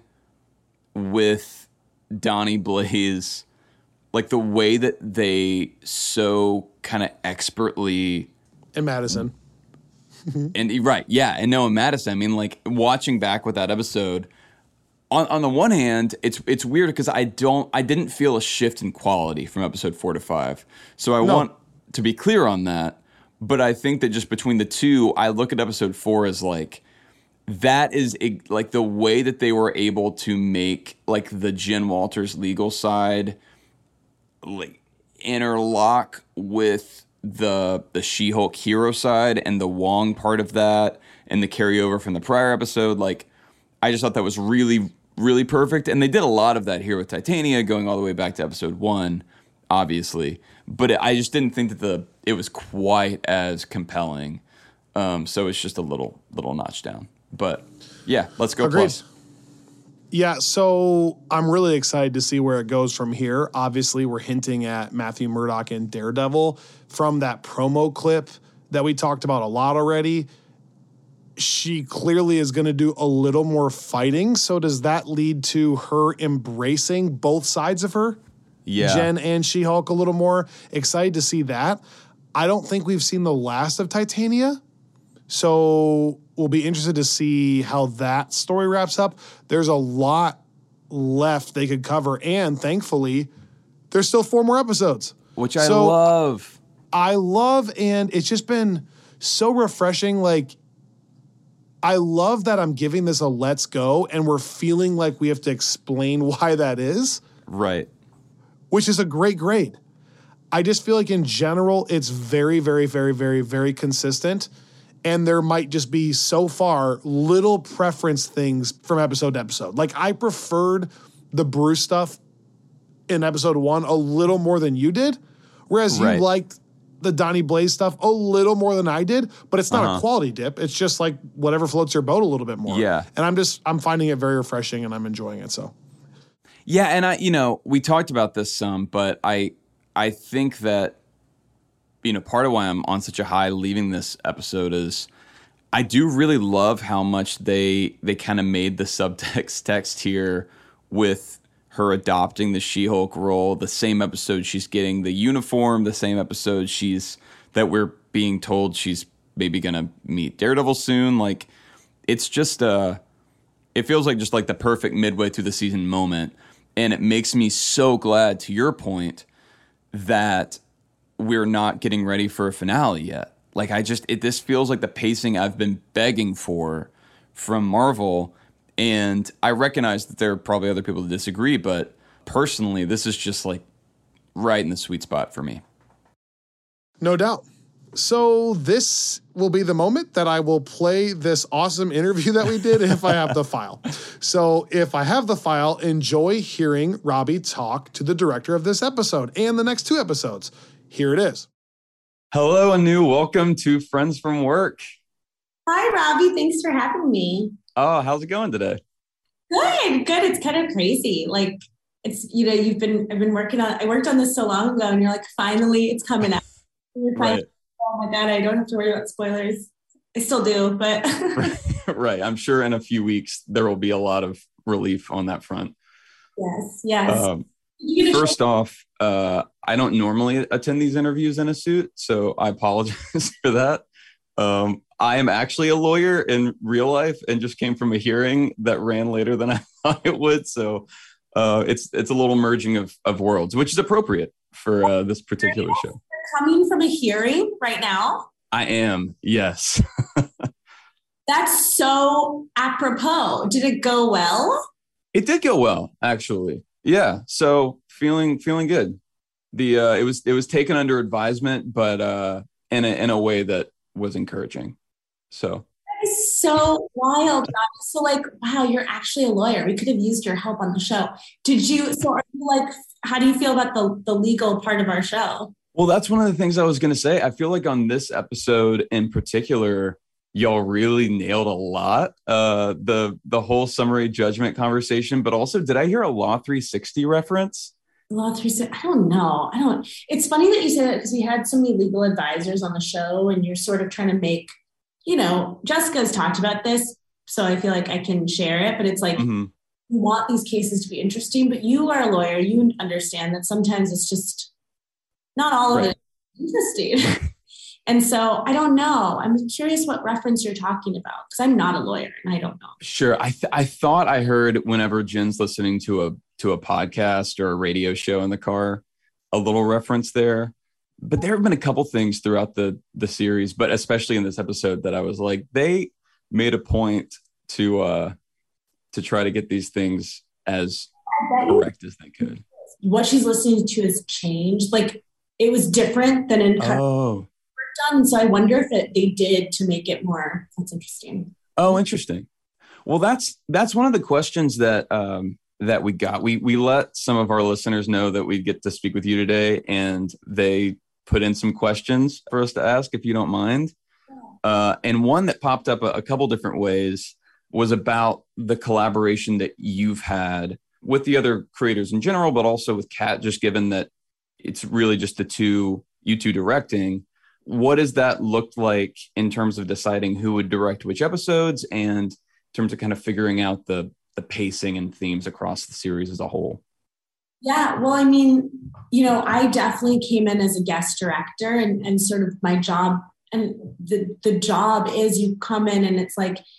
with Donnie Blaze, like, the way that they so kind of expertly. And Madison. And, right, yeah, and no, and Madison, I mean, like, watching back with that episode, on on the one hand, it's it's weird because I don't, I didn't feel a shift in quality from episode four to five. So I no. want to be clear on that, but I think that just between the two, I look at episode four as like, that is a, like the way that they were able to make like the Jen Walters legal side like interlock with the the She-Hulk hero side and the Wong part of that and the carryover from the prior episode. Like, I just thought that was really, really perfect. And they did a lot of that here with Titania, going all the way back to episode one, obviously. But I just didn't think that the it was quite as compelling. Um, so it's just a little little notch down. But yeah, let's go. Agreed. Plus. Yeah, so I'm really excited to see where it goes from here. Obviously, we're hinting at Matthew Murdock and Daredevil from that promo clip that we talked about a lot already. She clearly is going to do a little more fighting. So does that lead to her embracing both sides of her? Yeah. Jen and She-Hulk a little more. Excited to see that. I don't think we've seen the last of Titania. So we'll be interested to see how that story wraps up. There's a lot left they could cover. And thankfully, there's still four more episodes. Which I so love. I love, and it's just been so refreshing. Like, I love that I'm giving this a let's go, and we're feeling like we have to explain why that is. Right. Which is a great grade. I just feel like in general, it's very, very, very, very, very consistent. And there might just be so far little preference things from episode to episode. Like, I preferred the Bruce stuff in episode one a little more than you did, whereas right. you liked the Donnie Blaze stuff a little more than I did, but it's not uh-huh. a quality dip. It's just like whatever floats your boat a little bit more. Yeah. And I'm just, I'm finding it very refreshing and I'm enjoying it. So. Yeah. And I, you know, we talked about this some, but I, I think that, you know, part of why I'm on such a high leaving this episode is I do really love how much they, they kind of made the subtext text here with her adopting the She-Hulk role. The same episode she's getting the uniform, the same episode she's that we're being told she's maybe gonna meet Daredevil soon. Like, it's just uh it feels like just like the perfect midway through the season moment. And it makes me so glad, to your point, that we're not getting ready for a finale yet. Like, I just it this feels like the pacing I've been begging for from Marvel. And I recognize that there are probably other people that disagree, but personally, this is just like right in the sweet spot for me. No doubt. So this will be the moment that I will play this awesome interview that we did if I have the file. So if I have the file, enjoy hearing Robbie talk to the director of this episode and the next two episodes. Here it is. Hello, Anu. Welcome to Friends from Work. Hi, Robbie. Thanks for having me. Oh, how's it going today? Good, good. It's kind of crazy. Like, it's, you know, you've been, I've been working on, I worked on this so long ago and you're like, finally it's coming out. Right. Oh my God, I don't have to worry about spoilers. I still do, but. Right. I'm sure in a few weeks, there will be a lot of relief on that front. Yes, yes. Um, first off, uh, I don't normally attend these interviews in a suit, so I apologize for that. Um, I am actually a lawyer in real life and just came from a hearing that ran later than I thought it would. So uh, it's it's a little merging of, of worlds, which is appropriate for uh, this particular show. You're coming from a hearing right now? I am, yes. That's so apropos. Did it go well? It did go well, actually. Yeah. So feeling feeling good. The uh, it was it was taken under advisement, but uh, in a in a way that was encouraging. So that is so wild. So like, wow, you're actually a lawyer. We could have used your help on the show. Did you? So are you like? How do you feel about the the legal part of our show? Well, that's one of the things I was going to say. I feel like on this episode in particular, y'all really nailed a lot. Uh, the the whole summary judgment conversation, but also, did I hear a Law three sixty reference? Law three sixty, I don't know. I don't. It's funny that you say that because we had so many legal advisors on the show, and you're sort of trying to make, you know, Jessica's talked about this, so I feel like I can share it. But it's like mm-hmm. you want these cases to be interesting, but you are a lawyer. You understand that sometimes it's just not all of right. it is interesting. And so I don't know. I'm curious what reference you're talking about because I'm not a lawyer and I don't know. Sure. I th- I thought I heard whenever Jen's listening to a to a podcast or a radio show in the car, a little reference there. But there have been a couple things throughout the the series, but especially in this episode that I was like, they made a point to uh, to try to get these things as correct as they could. What she's listening to has changed. Like it was different than in oh. done. So I wonder if it, they did to make it more. That's interesting. Oh, interesting. Well, that's that's one of the questions that um, that we got. We we let some of our listeners know that we get to speak with you today, and they put in some questions for us to ask, if you don't mind. Uh, and one that popped up a, a couple different ways was about the collaboration that you've had with the other creators in general, but also with Kat, just given that it's really just the two, you two directing. What has that looked like in terms of deciding who would direct which episodes and in terms of kind of figuring out the the pacing and themes across the series as a whole? Yeah, well, I mean, you know, I definitely came in as a guest director and, and sort of my job, and the, the job is you come in and it's like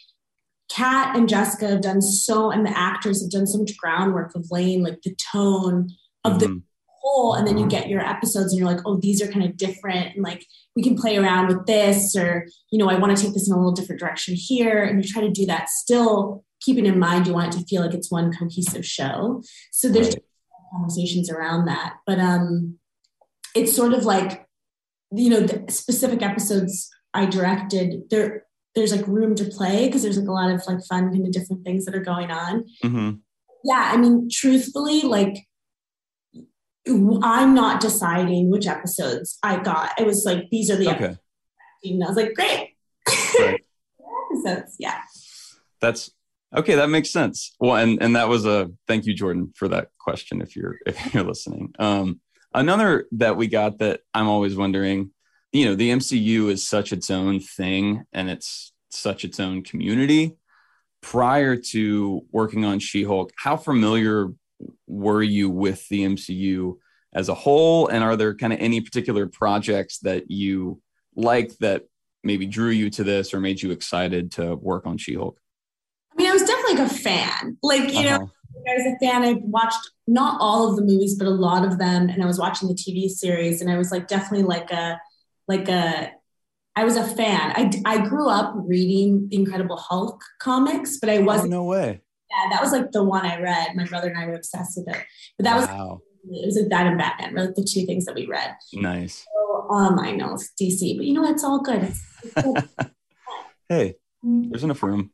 Kat and Jessica have done so, and the actors have done so much groundwork of laying like the tone of mm-hmm. the whole, and then you get your episodes and you're like, oh, these are kind of different, and like we can play around with this, or, you know, I want to take this in a little different direction here, and you try to do that still keeping in mind you want it to feel like it's one cohesive show. So there's right. conversations around that, but um it's sort of like, you know, the specific episodes I directed, there there's like room to play because there's like a lot of like fun kind of different things that are going on. Mm-hmm. Yeah, I mean, truthfully, like I'm not deciding which episodes I got. It was like, these are the okay. episodes. And I was like, great. Right. episodes, yeah. That's okay. That makes sense. Well, and, and that was a, thank you, Jordan, for that question. If you're, if you're listening, um, another that we got that I'm always wondering, you know, the M C U is such its own thing and it's such its own community. Prior to working on She-Hulk, how familiar were you with the M C U as a whole? And are there kind of any particular projects that you liked that maybe drew you to this or made you excited to work on She-Hulk? I mean, I was definitely like a fan. Like, you uh-huh. know, I was a fan. I watched not all of the movies, but a lot of them. And I was watching the T V series, and I was like, definitely like a, like a, I was a fan. I, I grew up reading the Incredible Hulk comics, but I wasn't. Oh, no way. Yeah, that was like the one I read. My brother and I were obsessed with it. But that wow. was, it was like that and Batman were like the two things that we read. Nice. So, um, I know it's D C, but you know, it's all good. It's, it's good. Hey, there's enough room.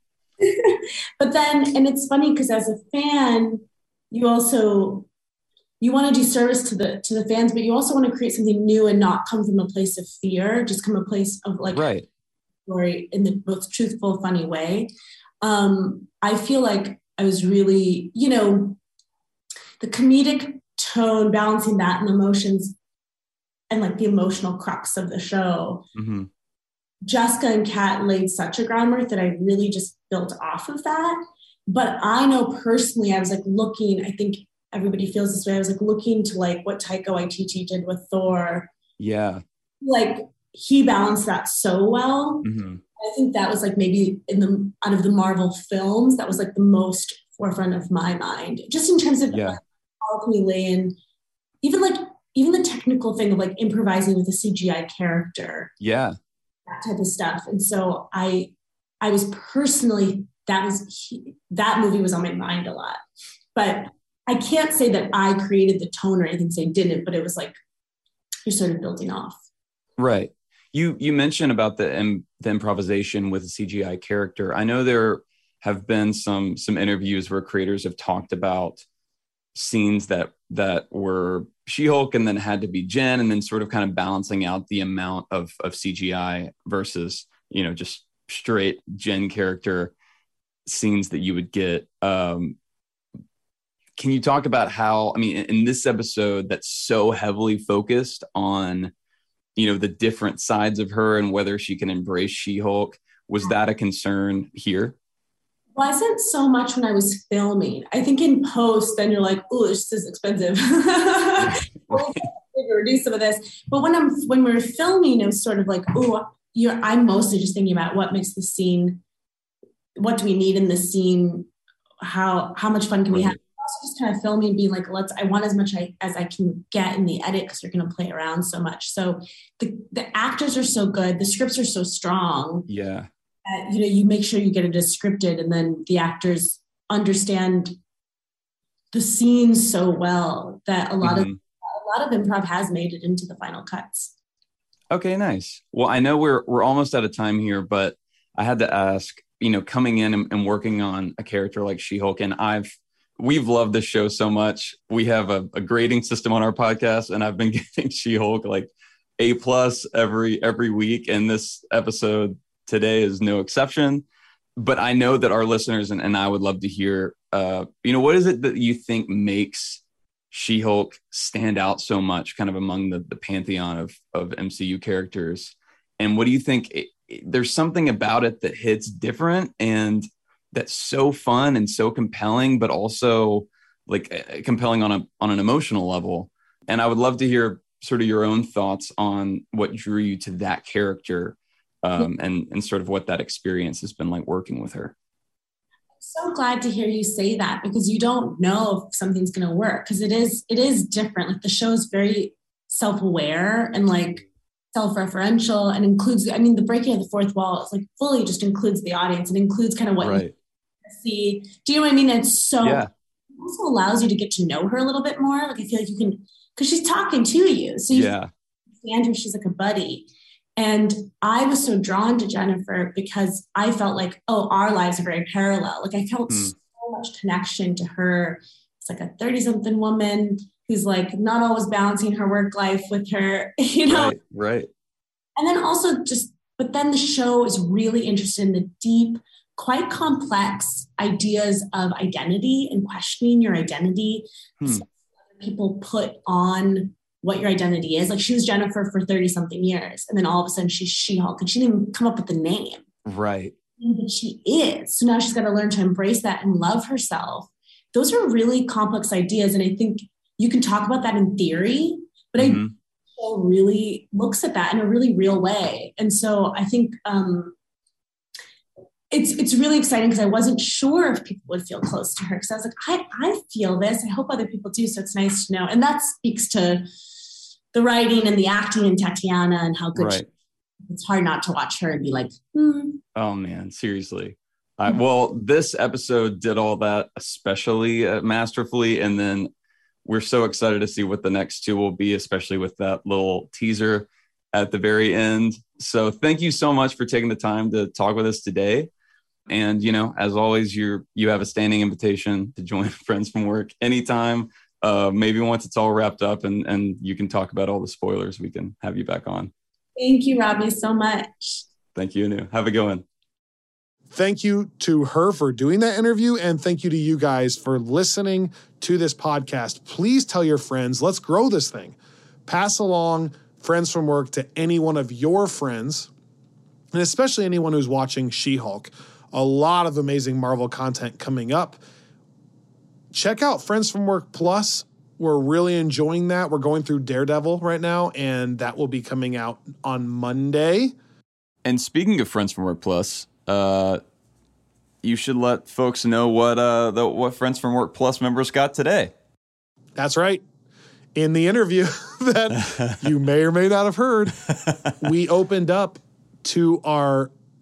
But then, and it's funny because as a fan, you also, you want to do service to the, to the fans, but you also want to create something new and not come from a place of fear, just come a place of like, right. story in the most truthful, funny way. Um, I feel like I was really, you know, the comedic tone, balancing that and emotions and like the emotional crux of the show. Mm-hmm. Jessica and Kat laid such a groundwork that I really just built off of that. But I know personally, I was like looking, I think everybody feels this way. I was like looking to like what Taika Waititi did with Thor. Yeah. Like he balanced that so well. Mm-hmm. I think that was like maybe in the, out of the Marvel films, that was like the most forefront of my mind, just in terms of yeah. like, how can we lay in, even like, even the technical thing of like improvising with a C G I character. Yeah. That type of stuff. And so I, I was personally, that was, that movie was on my mind a lot. But I can't say that I created the tone or anything, say didn't, but it was like, you're sort of building off. Right. You you mentioned about the, um, the improvisation with a C G I character. I know there have been some some interviews where creators have talked about scenes that that were She-Hulk and then had to be Jen, and then sort of kind of balancing out the amount of of C G I versus, you know, just straight Jen character scenes that you would get. Um, can you talk about how, I mean, in, in this episode that's so heavily focused on, you know, the different sides of her and whether she can embrace She-Hulk, was that a concern here? Wasn't so much when I was filming. I think in post, then you're like, oh, this is expensive. Reduce some of this. But when I'm when we're filming, it was sort of like, oh, you're. I'm mostly just thinking about what makes the scene. What do we need in the scene? How how much fun can we have? Also, just kind of filming, being like, let's. I want as much I, as I can get in the edit because you're going to play around so much. So the the actors are so good. The scripts are so strong. Yeah. Uh, you know, you make sure you get it as scripted, and then the actors understand the scenes so well that a lot mm-hmm. of a lot of improv has made it into the final cuts. Okay, nice. Well, I know we're we're almost out of time here, but I had to ask. You know, coming in and, and working on a character like She-Hulk, and I've we've loved this show so much. We have a, a grading system on our podcast, and I've been getting She-Hulk like A plus every every week, and this episode today is no exception. But I know that our listeners and, and I would love to hear, uh, you know, what is it that you think makes She-Hulk stand out so much kind of among the, the pantheon of, of M C U characters? And what do you think, it, it, there's something about it that hits different and that's so fun and so compelling, but also like uh, compelling on a on an emotional level. And I would love to hear sort of your own thoughts on what drew you to that character. Um, and, and sort of what that experience has been like working with her. I'm so glad to hear you say that, because you don't know if something's going to work, because it is it is different. Like the show is very self-aware and like self-referential and includes, I mean, the breaking of the fourth wall is like fully just includes the audience. It includes kind of what right. you see. Do you know what I mean? It's so, yeah. it also allows you to get to know her a little bit more. Like I feel like you can, because she's talking to you. So you yeah. understand her, she's like a buddy. And I was so drawn to Jennifer because I felt like, oh, our lives are very parallel. Like I felt mm. so much connection to her. It's like a thirty-something woman who's like not always balancing her work life with her, you know? Right, right. And then also just, but then the show is really interested in the deep, quite complex ideas of identity and questioning your identity. Hmm. So people put on what your identity is. Like she was Jennifer for thirty something years. And then all of a sudden she's She-Hulk and she didn't even come up with the name. Right. But she is. So now she's got to learn to embrace that and love herself. Those are really complex ideas. And I think you can talk about that in theory, but mm-hmm. I really looks at that in a really real way. And so I think um, it's it's really exciting because I wasn't sure if people would feel close to her. Because I was like, I, I feel this. I hope other people do. So it's nice to know. And that speaks to the writing and the acting in Tatiana and how good right. she, it's hard not to watch her and be like, hmm. Oh man, seriously. Uh, well, this episode did all that especially uh, masterfully. And then we're so excited to see what the next two will be, especially with that little teaser at the very end. So thank you so much for taking the time to talk with us today. And, you know, as always, you're, you have a standing invitation to join Friends from Work anytime. Uh, maybe once it's all wrapped up and, and you can talk about all the spoilers, we can have you back on. Thank you, Robbie, so much. Thank you, Anu. Have a good one. Thank you to her for doing that interview, and thank you to you guys for listening to this podcast. Please tell your friends. Let's grow this thing. Pass along Friends from Work to any one of your friends, and especially anyone who's watching She-Hulk. A lot of amazing Marvel content coming up. Check out Friends from Work Plus. We're really enjoying that. We're going through Daredevil right now, and that will be coming out on Monday. And speaking of Friends from Work Plus, uh, you should let folks know what uh, the, what Friends from Work Plus members got today. That's right. In the interview that you may or may not have heard, we opened up to our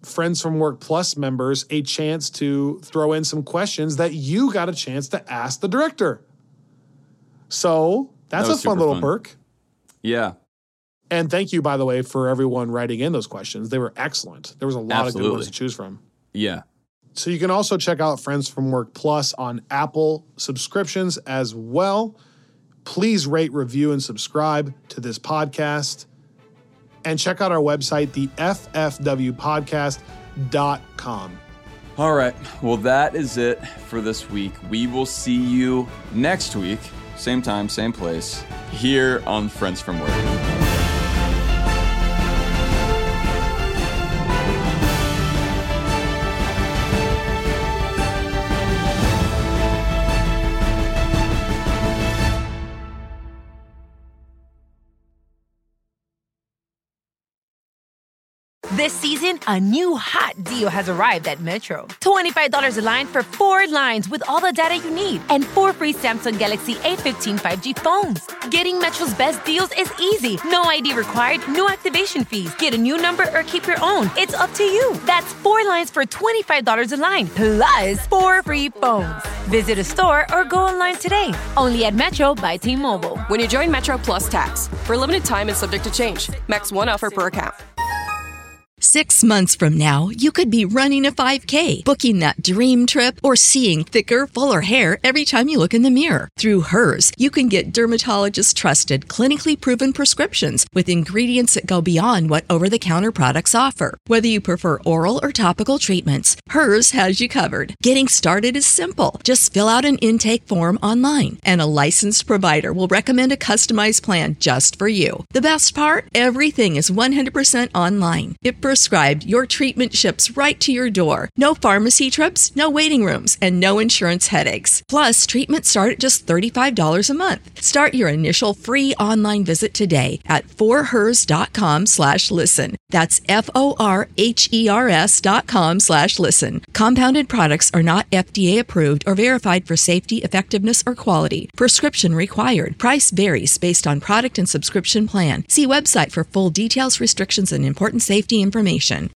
Friends from Work Plus members a chance to throw in some questions that you got a chance to ask the director. So that's That a was fun super little fun. perk. Yeah. And thank you, by the way, for everyone writing in those questions. They were excellent. There was a lot of good Absolutely. ones to choose from. Yeah. So you can also check out Friends from Work Plus on Apple subscriptions as well. Please rate, review, and subscribe to this podcast. And check out our website, the f f w podcast dot com. All right. Well, that is it for this week. We will see you next week, same time, same place, here on Friends from Work. This season, a new hot deal has arrived at Metro. twenty-five dollars a line for four lines with all the data you need and four free Samsung Galaxy A fifteen five G phones. Getting Metro's best deals is easy. No I D required, no activation fees. Get a new number or keep your own. It's up to you. That's four lines for twenty-five dollars a line, plus four free phones. Visit a store or go online today. Only at Metro by T-Mobile. When you join Metro Plus Tax, for a limited time and subject to change. Max one offer per account. Six months from now, you could be running a five K, booking that dream trip, or seeing thicker, fuller hair every time you look in the mirror. Through Hers, you can get dermatologist-trusted, clinically proven prescriptions with ingredients that go beyond what over-the-counter products offer. Whether you prefer oral or topical treatments, Hers has you covered. Getting started is simple. Just fill out an intake form online, and a licensed provider will recommend a customized plan just for you. The best part? Everything is one hundred percent online. It prescribed, your treatment ships right to your door. No pharmacy trips, no waiting rooms, and no insurance headaches. Plus, treatments start at just thirty-five dollars a month. Start your initial free online visit today at forhers.com slash listen. That's F-O-R-H-E-R-S dot com slash listen. Compounded products are not F D A approved or verified for safety, effectiveness, or quality. Prescription required. Price varies based on product and subscription plan. See website for full details, restrictions, and important safety information.